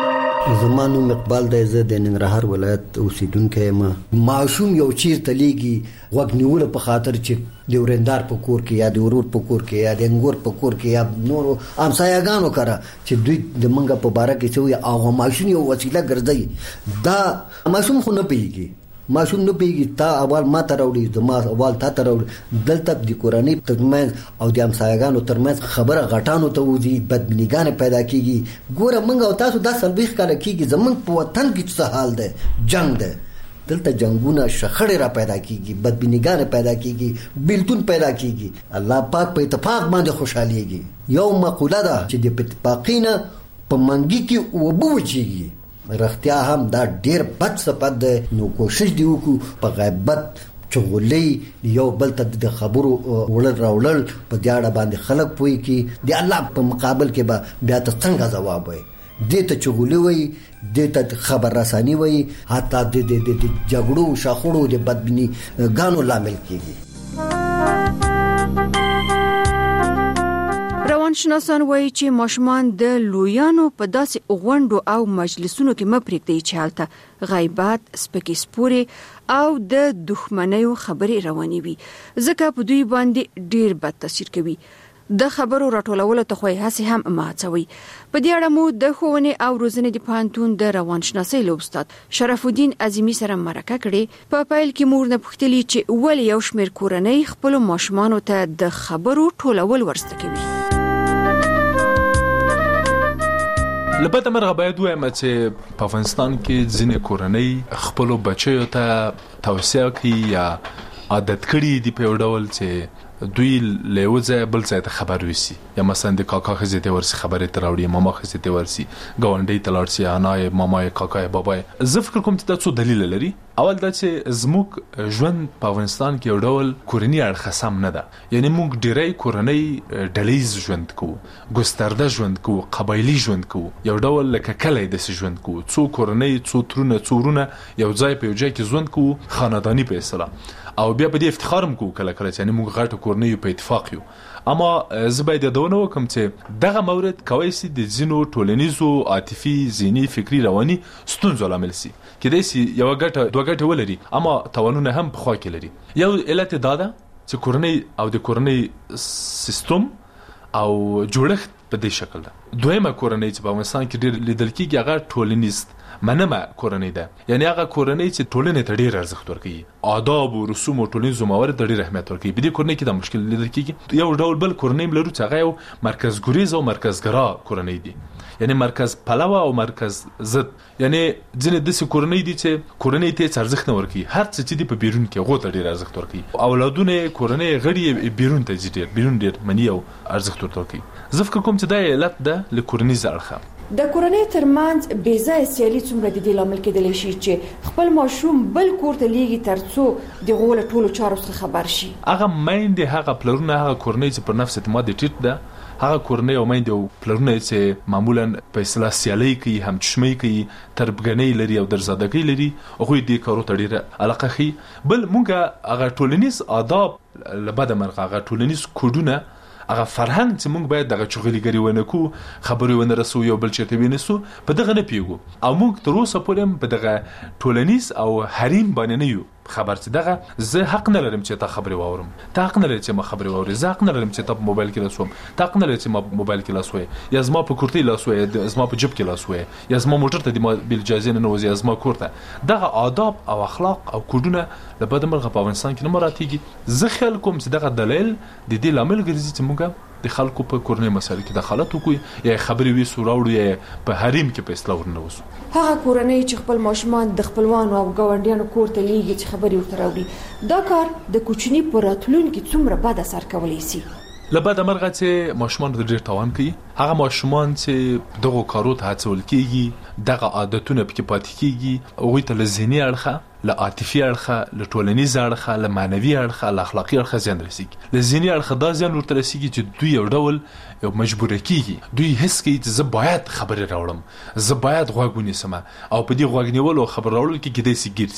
زمانو مقبال د زه د ننګرهار ولایت اوسیدونکی یم. ماشوم یو چیرته لیږي غوږ نیول په خاطر چې د ورندار په کور کې یا د ورور په کور کې یا د انګور په کور کې یا نورو همسایه‌ګانو کره چې دوی د منګه په باره کې څه او ماشوم یو وسیله ګرځي. دا ماشوم خو نه پیږي، ماشوم نه پیږي. تا اول ما ته راوړي، زما اول تا ته راوړي. دلته د کورنۍ ترمنځ او د همسایه‌ګانو ترمنځ خبره غټانو ته وځي، بدبینیګانې پیدا کیږي. ګوره موږ او تاسو دا سلبیخ کاله کیږي زمونږ په وطن کې څه حال ده، جنگ ده. دلته جنگونه شخړې را پیدا کیږي، بدبینیګانې پیدا کیږي، بیلتون پیدا کیږي. الله پاک په اتفاق باندې خوشحاليږي. یو مقوله ده چې د اتفاقینه په منګي کې وبوچیږي. رختیا هم دا ډیر بد صفت ده. نو کوشش دی وکړو په غیبت چغولې یو بل ته د خبرو وړل راوړل په دې اړه باندې خلک پوي کی د الله په مقابل کې به بیا ته څنګه جواب وي. دې ته چغولې وي، دې ته خبر رساني وي، حتی د جګړو شاخړو د بدبینی ګانو لامل کیږي. روانشناسان وایي چې ماشومان د لویانو په داسې غونډو او مجلسونو کې مپریږدي چې هلته غیبت، سپکې سپورې او د دښمنیو خبرې روانې وي، ځکه په دوی باندې ډیر بد تاثیر کوي. د خبرو راټولولو ته خو هڅه هم ماڅوي. په دې اړه مو د ښوونې او روزنې د پوهنتون د روانشناسۍ له استاد شرف الدین عظیمي سره مرکه کړې. په پیل کې مور نه پوښتلې چې ولې یو شمېر کورنۍ خپل ماشومانو ته د خبرو ټولول ورسته کوي. لبته مرغه باید وایم چې په افغانستان کې ځینې کورنۍ خپل بچیو ته توصیه کوي یا عادت کړي دي په یو ډول چې دوی له یو ځای بل ځای ته خبر وسی، یا مثلا د کاکا خزې ته ورسي خبرې ته راوړي، ماما خزې ته ورسي، ګاونډي ته لاړ شي، انای مامای کاکای بابای. زه فکر کوم چې دا څو دلیل لري. اول دا چې زموږ ژوند په افغانستان کې یو ډول کورنۍ اړخ سم نه ده. یعنی موږ ډیری کورنۍ ډلیز ژوند کوو، ګسترده ژوند کوو، قبایلی ژوند کوو، یو ډول لکه کلی د ژوند کوو. څو کورنۍ، څو ترونه، څو ورونه یو ځای په یو ځای کې ژوند کوو، خاندانی په اصطلاح. او بیا په دې افتخار هم کوو کله کله چې یعنی موږ غټه کورنۍ په اتفاق یو. اما زه باید یادونه وکم چې دغه مورد کوي چې د ځینو ټولنیزو عاطفي، ذهني، فکری، رواني ستونزو لامل شي. کېدای شي یو غټه دوه غټه ولري اما توانونه هم په خوا کې لري. یو علت دا ده چې کورنۍ او د کورنۍ سیستم او جوړښت په دې شکل ده. دویمه کورنۍ چې په افغانستان کې ډېر لیدل کېږي هغه ټولنیز منمه کورنۍ ده. یعنی هغه کورنۍ چې ټولنې ته ډېر ارزښت ورکوي، آداب او رسوم او ټولنیزو موارد ته ډېر اهمیت ورکوي. په دې کورنۍ کې دا مشکل لیدل کېږي. یو ډول بل کورنۍ لرو چې هغه یو مرکزګریز او مرکزګرا کورنۍ دي، یعنی مرکز پلوه او مرکز ضد. یعنی ځینې داسې کورنۍ دي چې کورنۍ ته ارزښت نه ورکوي، هر څه چې دی په بیرون کې هغه ته ډېر ارزښت ورکوي. اولادونه کورنۍ غړي بیرون ته ځي، بیرون ډېر منی او ارزښت ورکوي. زه فکر کوم چې دا علت ده له کورنۍ اړخه. د کورنۍ ترمنځ بې ځایه سیالي څومره د دې لامل کېدلی شي چې خپل ماشوم بل کور ته لیږي ترڅو د غوله ټولو چارو څخه خبر شي. هغه میندې، هغه پلرونه، هغه کورنۍ چې پر نفس اعتماد ټیټ ده، هغه کورنۍ او میندې او پلرونه چې معمولا په اصطلاح سیالي کوي، همچشمي کوي، تربګنۍ لري او درزادګۍ لري، هغه دې کارو ته ډېره علاقه خي. بل مونږه هغه ټولنیز آداب لبد مرغه، هغه ټولنیز کوډونه، هغه فرهنګ چې موږ باید دغه چغليګری ونه کو، خبرې ونه رسو، یو بل چته وینسو، په دغه نه پیګو. او موږ تر اوسه پورې په دغه ټولنیز او حریم باندې نه یو خبر چې دغه زه حق نه لرم چې تا خبرې واورم، تا حق نه لري چې ما خبرې واوري، زه حق نه لرم چې تا په موبایل کې لاسوم، تا حق نه لري چې ما موبایل کې لاسوي، یا زما په کورتۍ لاسوي، یا زما په جيب کې لاسوي، یا زما موټر ته د ما بل اجازه نه نوځي، یا زما کورته. دغه آداب او اخلاق او کوډونه د بده مرغه په افغانستان کې نه مراتيږي. زه خیال کوم چې دغه دلیل د دې لامل ګرځي چې موږ د خلکو په کورنۍ مسایلو کې دخالت وکړو، یا خبرې ویسو راوړو، یا په حریم کې په اصطلاح ورنوسو. هغه کورنۍ چې خپل ماشومان د خپلوانو او ګاونډیانو کور ته لیږي چې خبرې ورته راوړي، دا کار د کوچني په راتلونکي څومره بد اثر کولی شي. لبد مرغه چې ماشومان د ډېر تاوان کوي. هغه ماشومان چې دغه کارو ته هڅول کیږي، دغه عادتونه پکې پاتې کیږي، هغه ته له ذهني اړخه، له عاطفي اړخه، له ټولنیز اړخه، له معنوي اړخه، له اخلاقي اړخه زیان رسیږي. له ذهني اړخه دا زیان ورته رسیږي چې دوی یو ډول یو مجبور کیږي، دوی حس کوي چې زه باید خبرې راوړم، زه باید غوږ ونیسم، او په دې غوږ نیولو خبر راوړل کې کېدای شي ګیر شي.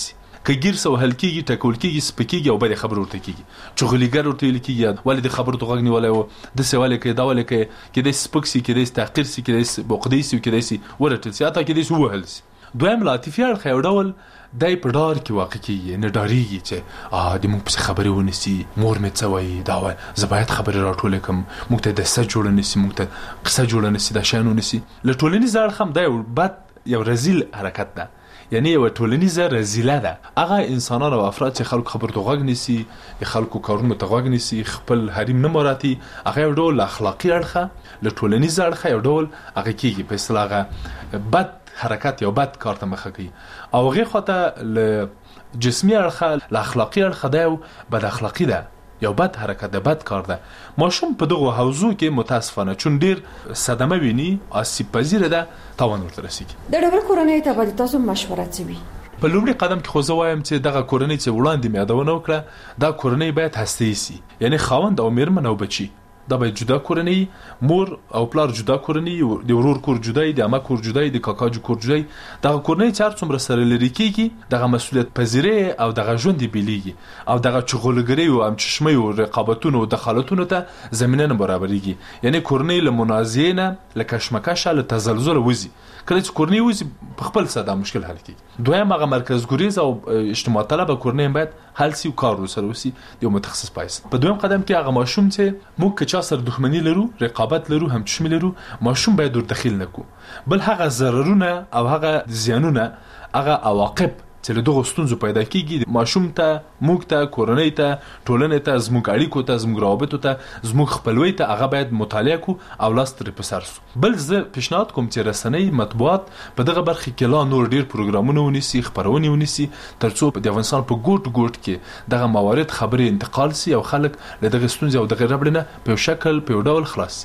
کګیر سو هلکیږي ټکول کیږي سپکیږي او بل خبر ورته کیږي چغلیګر ورته لیکيږي ولې د خبر توغنی ولې د سوال کې دا ولې کې د سپکسي کې د تحقیر سي کې د بوقديسي کې د سي ورته سياته کې د سو وهلس دویم لاتیفي اړ ډول دای په ډار کې واقع کیږي نه ډاریږي چې د موږ په خبرې ونیسي مور مې څه وایي دا وایي زبایت خبرې راټول کوم موږ ته د څه جوړ نسی موږ ته قصه جوړ نسی دا شانو نسی لټولنی زړ خم دا بد یو رزیل حرکت ده یعنی یو ټولنیزه رزیله ده هغه انسانانو او افراد چې خلکو خبر ته غوږ نیسي خلکو کارونه ته غوږ نیسي خپل حریم نه مراتي هغه یو ډول اخلاقی اړخه له ټولنیزه اړخه یو ډول هغه کیږي په اصطلاح بد حرکت یا بد کار ته مخه کوي او هغه خاطر له جسمي اړخه له اخلاقی اړخه ده بد اخلاقی ده یو بد حرکت ده بد کار ده ماشوم په دغه حوزو کې متاسفانه چون ډیر صدمه ویني آسیب پذیر ده تاوان ورته رسیږي د ډبل کورنۍ ته باید تاسو مشوره چوي په لومړي قدم کې خو زه وایم چې دغه کورنۍ چې وړاندې مې یادونه وکړه دا کورنۍ باید هسته‌ای سي یعنی خاوند او میرمن او بچي دا باید جدا کورنۍ مور او پلار جدا کورنۍ د ورور کور جدای د عمه کور جدای د کاکاجو کور جدای دغه کورنۍ چار څومره سره لري کیږي دغه مسؤلیت پذیری او دغه ژوند بیلیږي او دغه چغولګری او ام چشمه او رقابتونو او دخالتونو ته زمينه نه برابرېږي یعنی کورنۍ له منازعه نه له کشمکش له تزلزل وځي کله چې کورنۍ وځي په خپل ساده مشکل حل کیږي دویم هغه مرکز ګریز او اجتماع طلب کورنۍ باید حل سي او کار وسره وسی د متخصص پایس په دویم قدم کې هغه ماشوم چې موږ چا سره دښمنی لرو رقابت لرو هم چشم لرو ماشوم باید ور داخل نکو بل هغه ضررونه او هغه زیانونه هغه عواقب چې له دغه ستونزو پیدا کیږي ماشوم ته موږ ته کورنۍ ته ټولنې ته زموږ اړیکو ته زموږ روابطو ته زموږ خپلوي ته هغه باید مطالعه کو او لاس تر پسر سو بل زه پیشنهاد کوم چې رسنۍ مطبوعات په دغه برخه کې لا نور ډیر پروګرامونه ونیسي خبرونه ونیسي ترڅو د افغانستان په ګوټ کې دغه موارد خبرې انتقال سي او خلک له دغه ستونزې او دغه ربړنه په شکل په ډول خلاص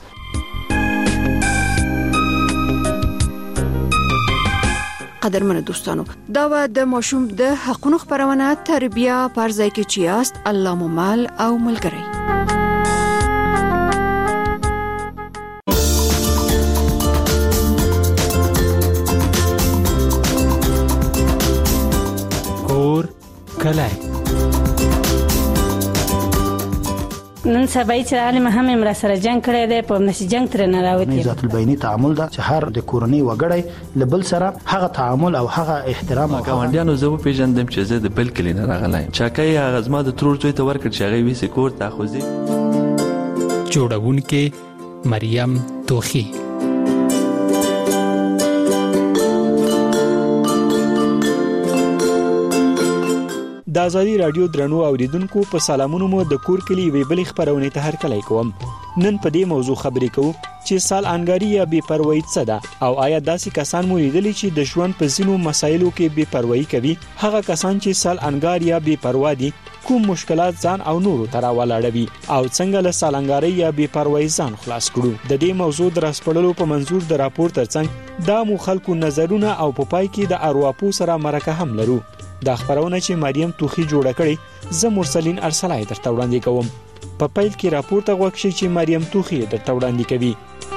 قدرمن دوستانو دا و د ماشوم د حقونو خبرونه تربیه پر ځای کې چیاست الله ممال او ملګری کور کلای نن سبا چې عالم هم امر سره جنگ کړی دی په نشي جنگ تر نه راوتی ذات البینی تعامل دا چې هر د کورنۍ وګړی لبل سره هغه تعامل او هغه احترام او ګاونډیانو زه په پیژندم چې زه د بل کلی نه راغلی چاکای هغه زما د ترور څوی ته ورکړ چې هغه وی سکور تاخذي جوړونکې مریم توخی د ازادي رادیو درنو اوریدونکو په سلامونو مو د کور کلی ویبل خبرونه ته هر کله کوم نن په دې موضوع خبرې کوو چې سال انګاری یا بے پروايي څه ده او آیا داسې کسان مو لیدلی چې د ژوند په ځینو مسایلو کې بے پروايي کوي هغه کسان چې سال انګار یا بے پروا دي کوم مشکلات ځان او نورو تر ولاړوي او څنګه له سال انګاری یا بے پروايي ځان خلاص کړو د دې موضوع در اسپړلو په منظور د راپور ترڅنګ دا مو خلکو نظرونه او په پای کې د ارواپو سره مرکه هم لرو دا خبرونه چې مریم توخی جوړه کړي زه مرسلین ارسلای درته وړاندې کوم په پیل کې راپور ته وښیي چې مریم توخی درته وړاندې کوي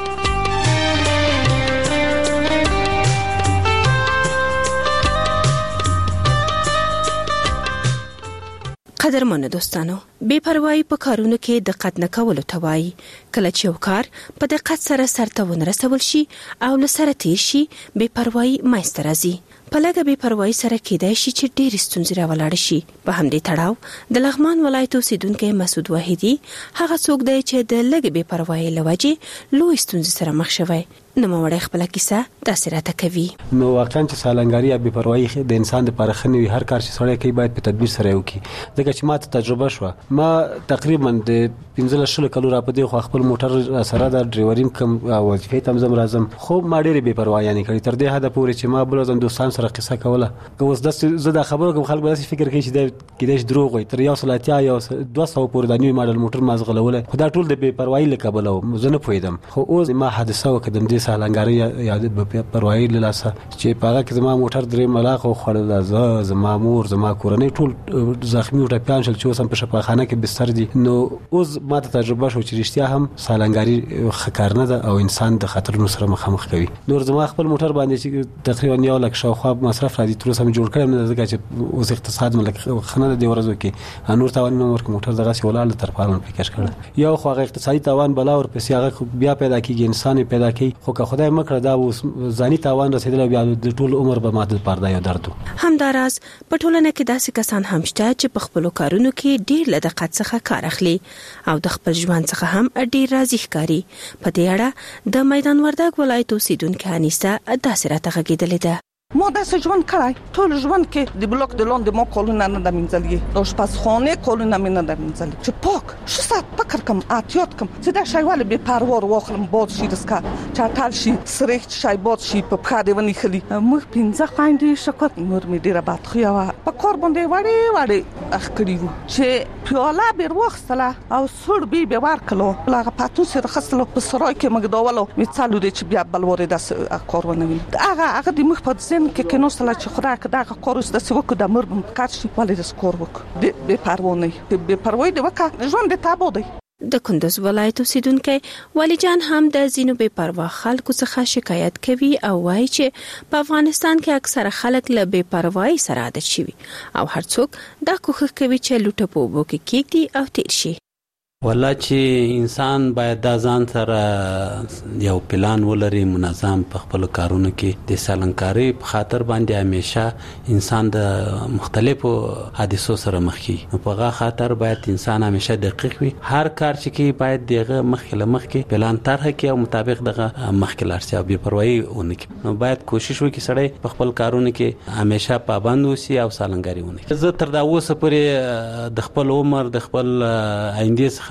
قدرمن دوستانو بے پروايي په کارونو کې دقت نه کول توای کله چې یو کار په دقت سره سرته ونرسول شي او لسره تیر شي بے پروايي ماستر راځي په لګه بے پروايي سره کېدای شي چې ډېر ستونزې راولاړ شي په همدې تړاو د لغمان ولایت اوسیدونکو مسعود وحیدی هغه څوک دی چې د لګه بے پروايي لوجې لوی ستونزې سره مخ شوی نو موږ خپل کیسه تاسو راته کوي نو واقعا چې سالنګاری یا بے پروايي د انسان د پرخنوي هر کار چې سړی کوي باید په تدبیر سره وکړي ځکه چې ما ته تجربه شو ما تقریبا د 15 کلو را پدې خو خپل موټر سره د ډرایورین کم وظیفه تم زم راځم خو ما ډېر بے پروايي نه کړی تر دې حد پورې چې ما بل ځم دوستان سره قصه کوله اوس د زړه خبرو کوم خلک به فکر کوي چې د کېدای دروغ وي تر یو سلاتیا یو 200 پورې د نیو ماډل موټر مازغلوله خو دا ټول د بے پروايي لکبل او زه نه پوهیدم خو اوس ما حادثه وکړم د سالنګاری یا د بے پروايي لاسه چې پاګه کې زما موټر درې ملاخ خړل زما مور زما کورنۍ ټول زخمی او ټپيان شل چې اوسم په شفاخانه کې بستر دي نو اوس ما ته تجربه شو چې رښتیا هم سالنګاری خکار نه ده او انسان د خطرونو سره مخامخ کوي نور زما خپل موټر باندې چې تقریبا 1 لک شاو خو مصرف راځي تر اوسه جوړ کړم نه ځکه چې اوس اقتصاد ملک خنه د ورځو کې نور تاوان ورک موټر دغه سی ولاله تر پالن فکر کړه یو خو هغه اقتصادي تاوان بلا ور پسې هغه بیا پیدا کیږي انسان پیدا کوي خو که خدای مکړه دا اوس ځاني تاوان رسیدل بیا د ټول عمر به ماته پردا یو درد همداراز په ټولنه کې داسې کسان هم شته چې په خپل کارونو کې ډیر له دقت څخه کار اخلي او د خپل ژوند څخه هم ډیر راضي ښکاري په دې اړه د میدان وردګ ولایت اوسیدونکو انیسه داسې راته غږېدلې ده ما داسې ژوند کړی ټول ژوند کې د بلوک د لاندې ما کولونه نه د منځلې د شپږخانه کولونه مې نه د منځلې چې پاک شو سات فکر کوم اتیات کوم چې دا شی ول به پروار واخلم باد شي دسکا چټال شي سریخ شي باد شي په پخا دی ونی خلی مخ پینځه خويندې شکوت مور مې ډیره بد خو یا په کار باندې وړي اخکړي چې پیاله بیر وختله او سور به ورکلو لاغه پاتو سره خصلو په سرای کې مګداولو می څالو دې چې بیا بلوري داس کار ونوي هغه د مخ په کې نو سلا چې خورا کدا کاروس د سوکو د مرب کار شي ولې د سکور وک به پرونه به پروي د وکا ژوند ته بودي د کندوز ولایت اوسیدونکو ولی جان هم د زینو به پروا خلکو څخه شکایت کوي او وایي چې په افغانستان کې اکثره خلک له بے پروايي سره عادت شوي او هر څوک دا کوښښ کوي چې لوټه په وبو کې کېږي او تیر شي والله چې انسان باید د ځان سره یو پلان ولري منظم په خپل کارونو کې د سالنکاري په خاطر باندې همیشه انسان د مختلفو حادثو سره مخ کی په هغه خاطر باید انسان همیشه دقیق وي هر کار چې کوي باید دغه مخکې پلان طرح کړي او مطابق دغه مخکې لاړ شي او بې پروايي ونه کړي نو باید کوشش وکړي سړی په خپل کارونو کې همیشه پابند اوسي او سالنکاري ونه کړي زه تر دا اوسه پورې د خپل عمر د خپل آینده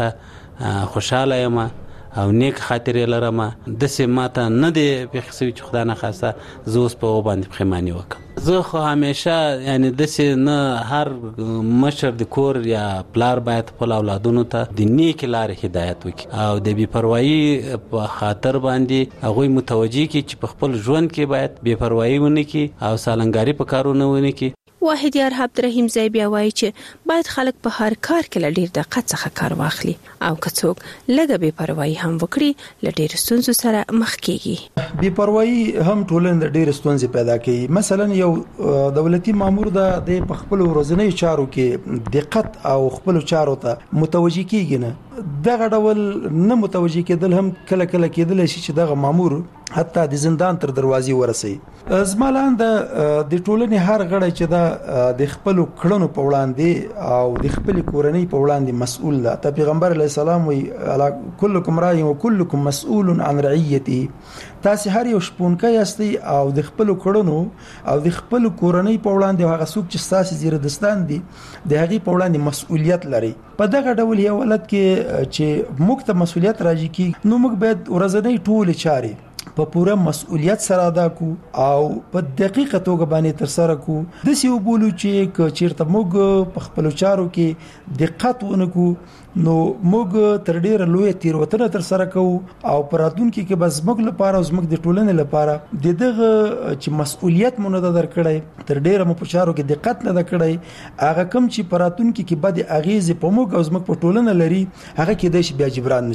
خوشاله یم او نیک خاطرې لرم د سماته نه دی بخسوي چې خدای نه خاصه زوس په باندې پخمانی وکم زه خو همیشه یعنی د سه نه هر مشر د کور یا پلار باید خپل اولادونو ته د نیک لارې هدایت وکړي او د بی پروايي په خاطر باندې هغه متوجي کی چې په خپل ژوند کې باید بی پروايي ونه کی او سالنګاری په کارونه ونه کی واحد یار عبدالرحیم زیبیا وایي چې باید خلک په هر کار کې له ډیر دقت څخه کار واخلي او که څوک لږه بې پروايي هم وکړي له ډیر ستونزو سره مخ کیږي بې پروايي هم ټولنه د ډیر ستونزې پیدا کوي مثلا یو دولتي مامور د خپل ورځنی چارو کې دقت او خپل چارو ته متوجي کیږي نه دغه ډول نه متوجي کېدل هم کله کله کېدل شي چې دغه مامور حتی د زندان تر دروازې ورسي زمالان د ټولنې هر غړی چې د خپل کړنو په وړاندې او د خپل کورنۍ په وړاندې مسؤل ده ته پیغمبر علیه السلام وی کلکم راع و کلکم مسؤول عن رعیته تاسو هر یو شپونکی یاستئ او د خپل کړنو او د خپل کورنۍ په وړاندې هغه څوک چې تاسو زیره دستان دي د هغه په وړاندې مسؤلیت لري په دغه ډول یو ولادت کې چې موږ ته مسؤلیت راځي کی نو موږ باید ورځنی ټول چاري په پوره مسؤلیت سره ادا کو او په دقیقه توګه باندې تر سره کو د سی وبولو چې چیرته موږ په خپل چارو کې دقت ونکو نو موږ تر ډیره لوی تیروتنه تر سره کو او پراتونکو کې بس موږ لپاره او موږ د ټولنې لپاره دغه چې مسؤلیت مونږ د درکړی تر ډیره مو په چارو کې دقت نه کړی هغه کم چې پراتونکو کې بد اغیز په موږ او موږ په ټولنه لري هغه کې د شی بیا جبران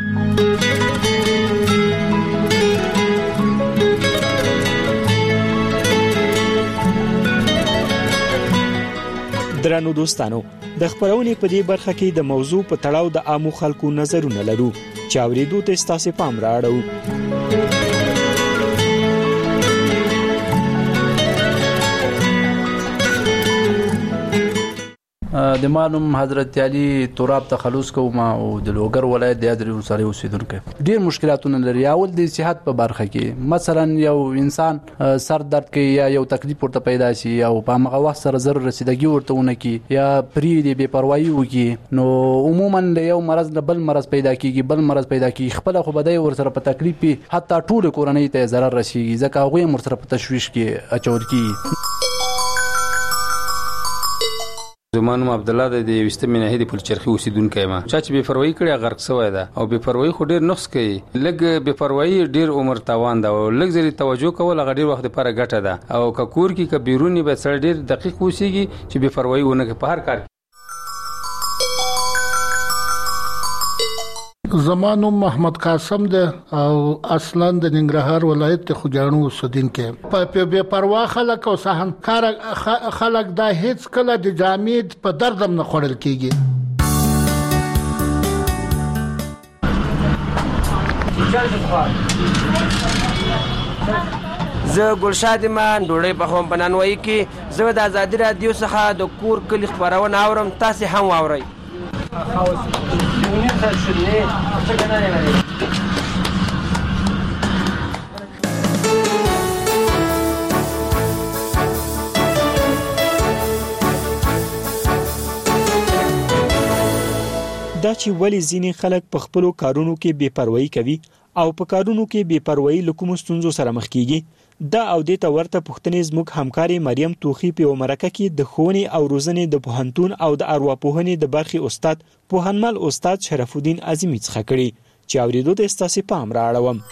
نشي درنو دوستانو د خبرونې په دې برخه کې د موضوع په تړاو د عامو خلکو نظرونه لرو چې اوریدو ته ستاسو پام راړو د مانم حضرت علي تراب تخلص کوم او د لوګر ولایت د ادري ورسره اوسیدونکو ډیر مشکلاتونه لري اول د صحت په برخه کې مثلا یو انسان سر درد کوي یا یو تکلیف ورته پیدا شي او په هغه وخت سره ضرر رسیدګي ورته ونه کی یا پری دی بے پروايي وکي نو عموما له یو مرض نه بل مرض پیدا کیږي خپل خو بدای ورسره په تکلیف حتی ټول کورنۍ ته ضرر رسیږي ځکه هغه ورسره په تشويش کې اچول کی زمانو عبد الله د وستمه نه دی په چرخي اوسیدونکو ما چې بے پروايي کړي غرق سوی ده او بے پروايي خو ډیر نقص کوي لګ بے پروايي ډیر عمر تاوان ده او لګ زری توجه کول غ ډیر وخت لپاره ګټه ده او کور کې کبیرونی به سره ډیر دقیق اوسېږي چې بے پروايي ونه په هر کار زمانو محمد قاسم ده او اصلا د ننګرهار ولایت خوجانو اوسیدونکو په بے پروا خلک او سهنکار خلک دا هیڅ کله د جامد په دردم نه خړل کیږي. زه ګلشاد ایمان ډوډۍ په خوم پنانوي کې زه د ازادي رادیو څخه د کور کلی خبرونه اورم، تاسو هم واورئ. دا چې ولی ځینې خلک په خپلو کارونو کې بے پروايي کوي او په کارونو کې بے پروايي لکه مستونزو سره مخ کیږي، دا او د تورته پښتنې زموږ همکاري مریم توخی په مرکه کې د ښوونې او روزنې د پوهنتون او د ارواپوهنې د برخې استاد پوهنمل استاد شرف الدین عظیمی څخه کړي چې اوریدو ته ستاسو پام راړوم.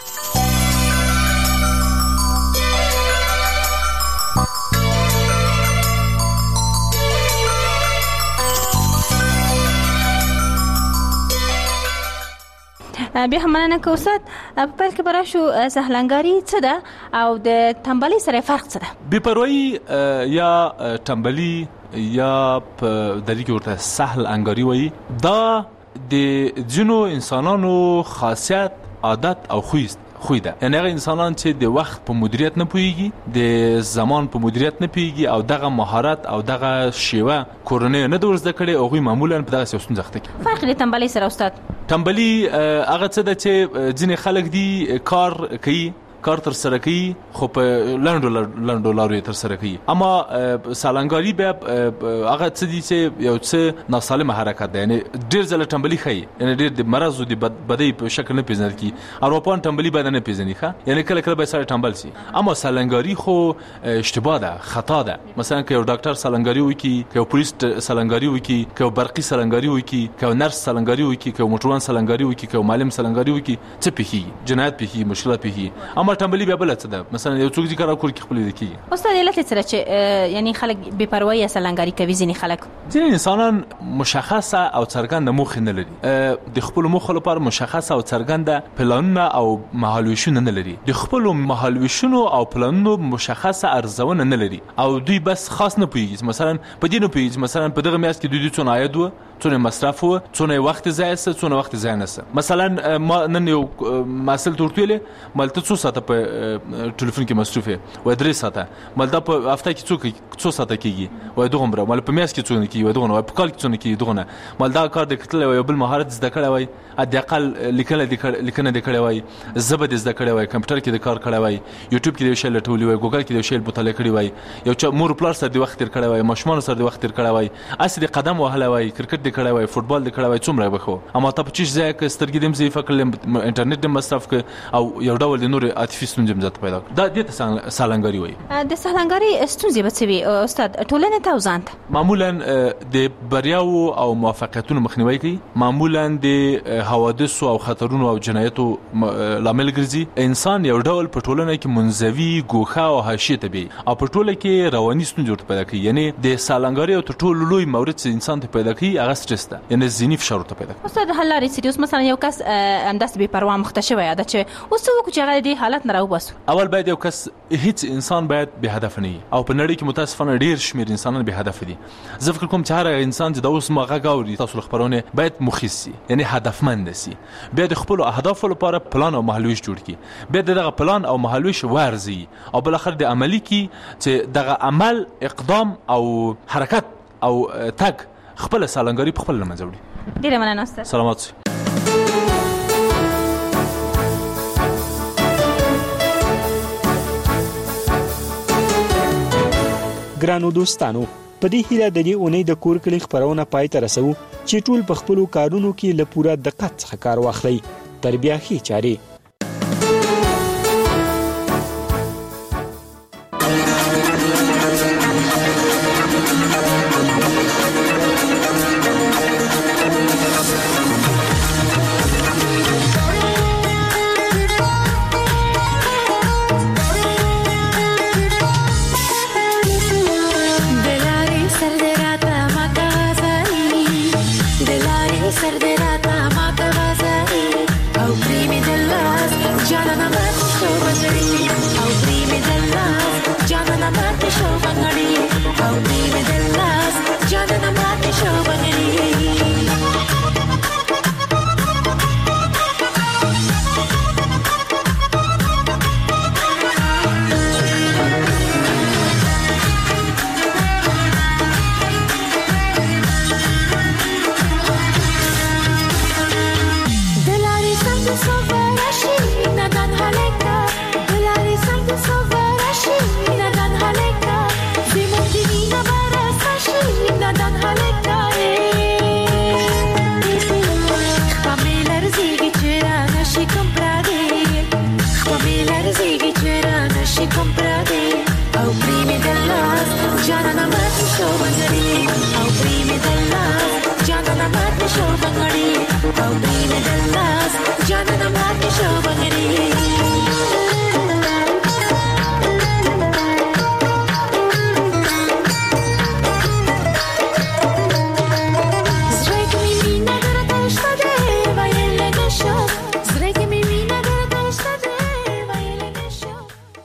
بیا هم مننه که استاد په پیل کې براشو سهلنګاری څه ده او د تنبلی سره فرق څه ده؟ بې پروايي یا تنبلی یا په دلی کې ورته سهل انګاری وایي، دا د ځینو انسانانو خاصیت، عادت او خوی ده. یعنی هغه انسانان چې د وخت په مدیریت نه پوهیږي، د زمان په مدیریت نه پوهیږي او دغه مهارت او دغه شیوه کورنۍ نه درزده کړي، هغوی معمولا په دغه سیاستونو ځخته کوي. فرق د تنبلی سره استاد؟ تنبلی هغه څه ده چې ځینې خلک دي کار کوي، کار تر سره کوي خو په لنډو لارو تر سره کوي، اما سالنګاری به هغه څه دي چې یو څه ناسالمه حرکت ده. یعنی ډیر ځله تنبلی کوي، یعنی ډیر د مرض او د بدی په شکل نه پیژندل کی، اروپان تنبلی باندې نه پیژني ښه، یعنی کله کله به سره تنبل شي، اما سالنګاری خو اشتباه ده، خطا ده. مثلا که یو ډاکټر سالنګاری وکي، که یو پولیس سالنګاری وکي، که یو برقي سالنګاری وکي، که یو نرس سالنګاری وکي، که یو موټروان سالنګاری وکي، که یو معلم سالنګاری وکي، څه پیږي؟ جنایت پیږي، مشکلات پیږي. اما تنبلی بیا بل څه ده، مثلا یو څوک چې کار کوي خپل د کی استاد علت سره چې یعنی خلک بے پروايي سالنګاری کوي، ځینې خلک ځینې انسانان مشخصه او څرګنده موخه نه لري، د خپل موخه لپاره مشخصه او څرګنده پلانونه او مهالویشونه نه لري، د خپل مهالویشونو او پلانونو مشخصه ارزونه نه لري او دوی بس خاص نه پوهیږي. مثلا په دې نه پوهیږي مثلا په دغه میاشت کې دوی څونه عاید و، څونه مصرف و، څونه وخت ضایع سه، څونه وخت ضایع نه سه. مثلا ما نن یو مسل تورتویله مالته څو ساعته په ټلیفون کې مصرفه و 3 ساعته، مالته په هفته کې څو ساعته کیږي و دغه مال په میاشت کې څونه کیږي و دغه په کال کې څونه کیږي دغه مال دا کار د کتل و بل مهارت زده کړی وای، د اقل لیکنه د کړی وای، زبد زده کړی وای، کمپیوټر کې د کار کړی وای، یوټیوب کې د شی لټولې وای، ګوګل کې د شی مطالعه کړی وای، یو چې مور پلار سره د وخت تیر کړی وای، ماشومان سره د وخت تیر کړی وای، اصلي قدم وهله وای، کرکټ د کړی وای، فوتبال د کړی وای، څومره بخو. اما ته په چیش ځای کې سترګې دم زی فکر انټرنیټ د مصرف ک او یو ډول د نور ارتفیسیل جمزات پیدا دا د سالنګاری وای. د سالنګاری ستونزې به څه وي استاد ټولنه ته ځانت؟ معمولا د بریاو او موفقیتونو مخنیوي کوي، معمولا د حوادث او خطرونو او جنایتو لامل ګرځي. انسان یو ډول په ټولنه کې منزوي، ګوښه او حاشیه ته بي او په ټوله کې رواني ستونزې پیدا کوي. یعنی د سالنګاری او ټولو لوی مورد چې انسان ته پیدا کوي هغه سټرس ده، یعنی ذهني فشار ته پیدا کوي. استاد حل لري چې مثلا یو کس همداس بے پروا مختشوي ده چې اوس وکړي چې هغه د حالت نه راوباسو. اول باید یو کس هیڅ انسان باید به هدف نه وي او په نړۍ کې متاسفانه ډیر شمیر انسانان به هدف دي. زه فکر کوم چې هر انسان چې د اوس ماغه غاوري تاسو خبرونه باید مخیس شي، یعنی هدفمند شي، بیا د خپل اهداف لپاره پلان او مهالویش جوړ کړي، بیا دغه پلان او مهالویش ورزي او بل اخر د عملی کې چې دغه عمل اقدام او حرکت او تک خپل سالنګاری په خپل لمنځوړي. ډیره مننه استاد. سلامات. ګرانو دوستانو، په دې هیله د دې اونۍ د کور کلی خبرونه پای ته رسو چې ټول په خپل کارونو کې له پوره دقت څخه کار واخلي. تر بیا ښې چارې. Sardera ta ma ka کېږي چې را نشي کوم پردی او پرې مې د لاس جانانه مات شو منځري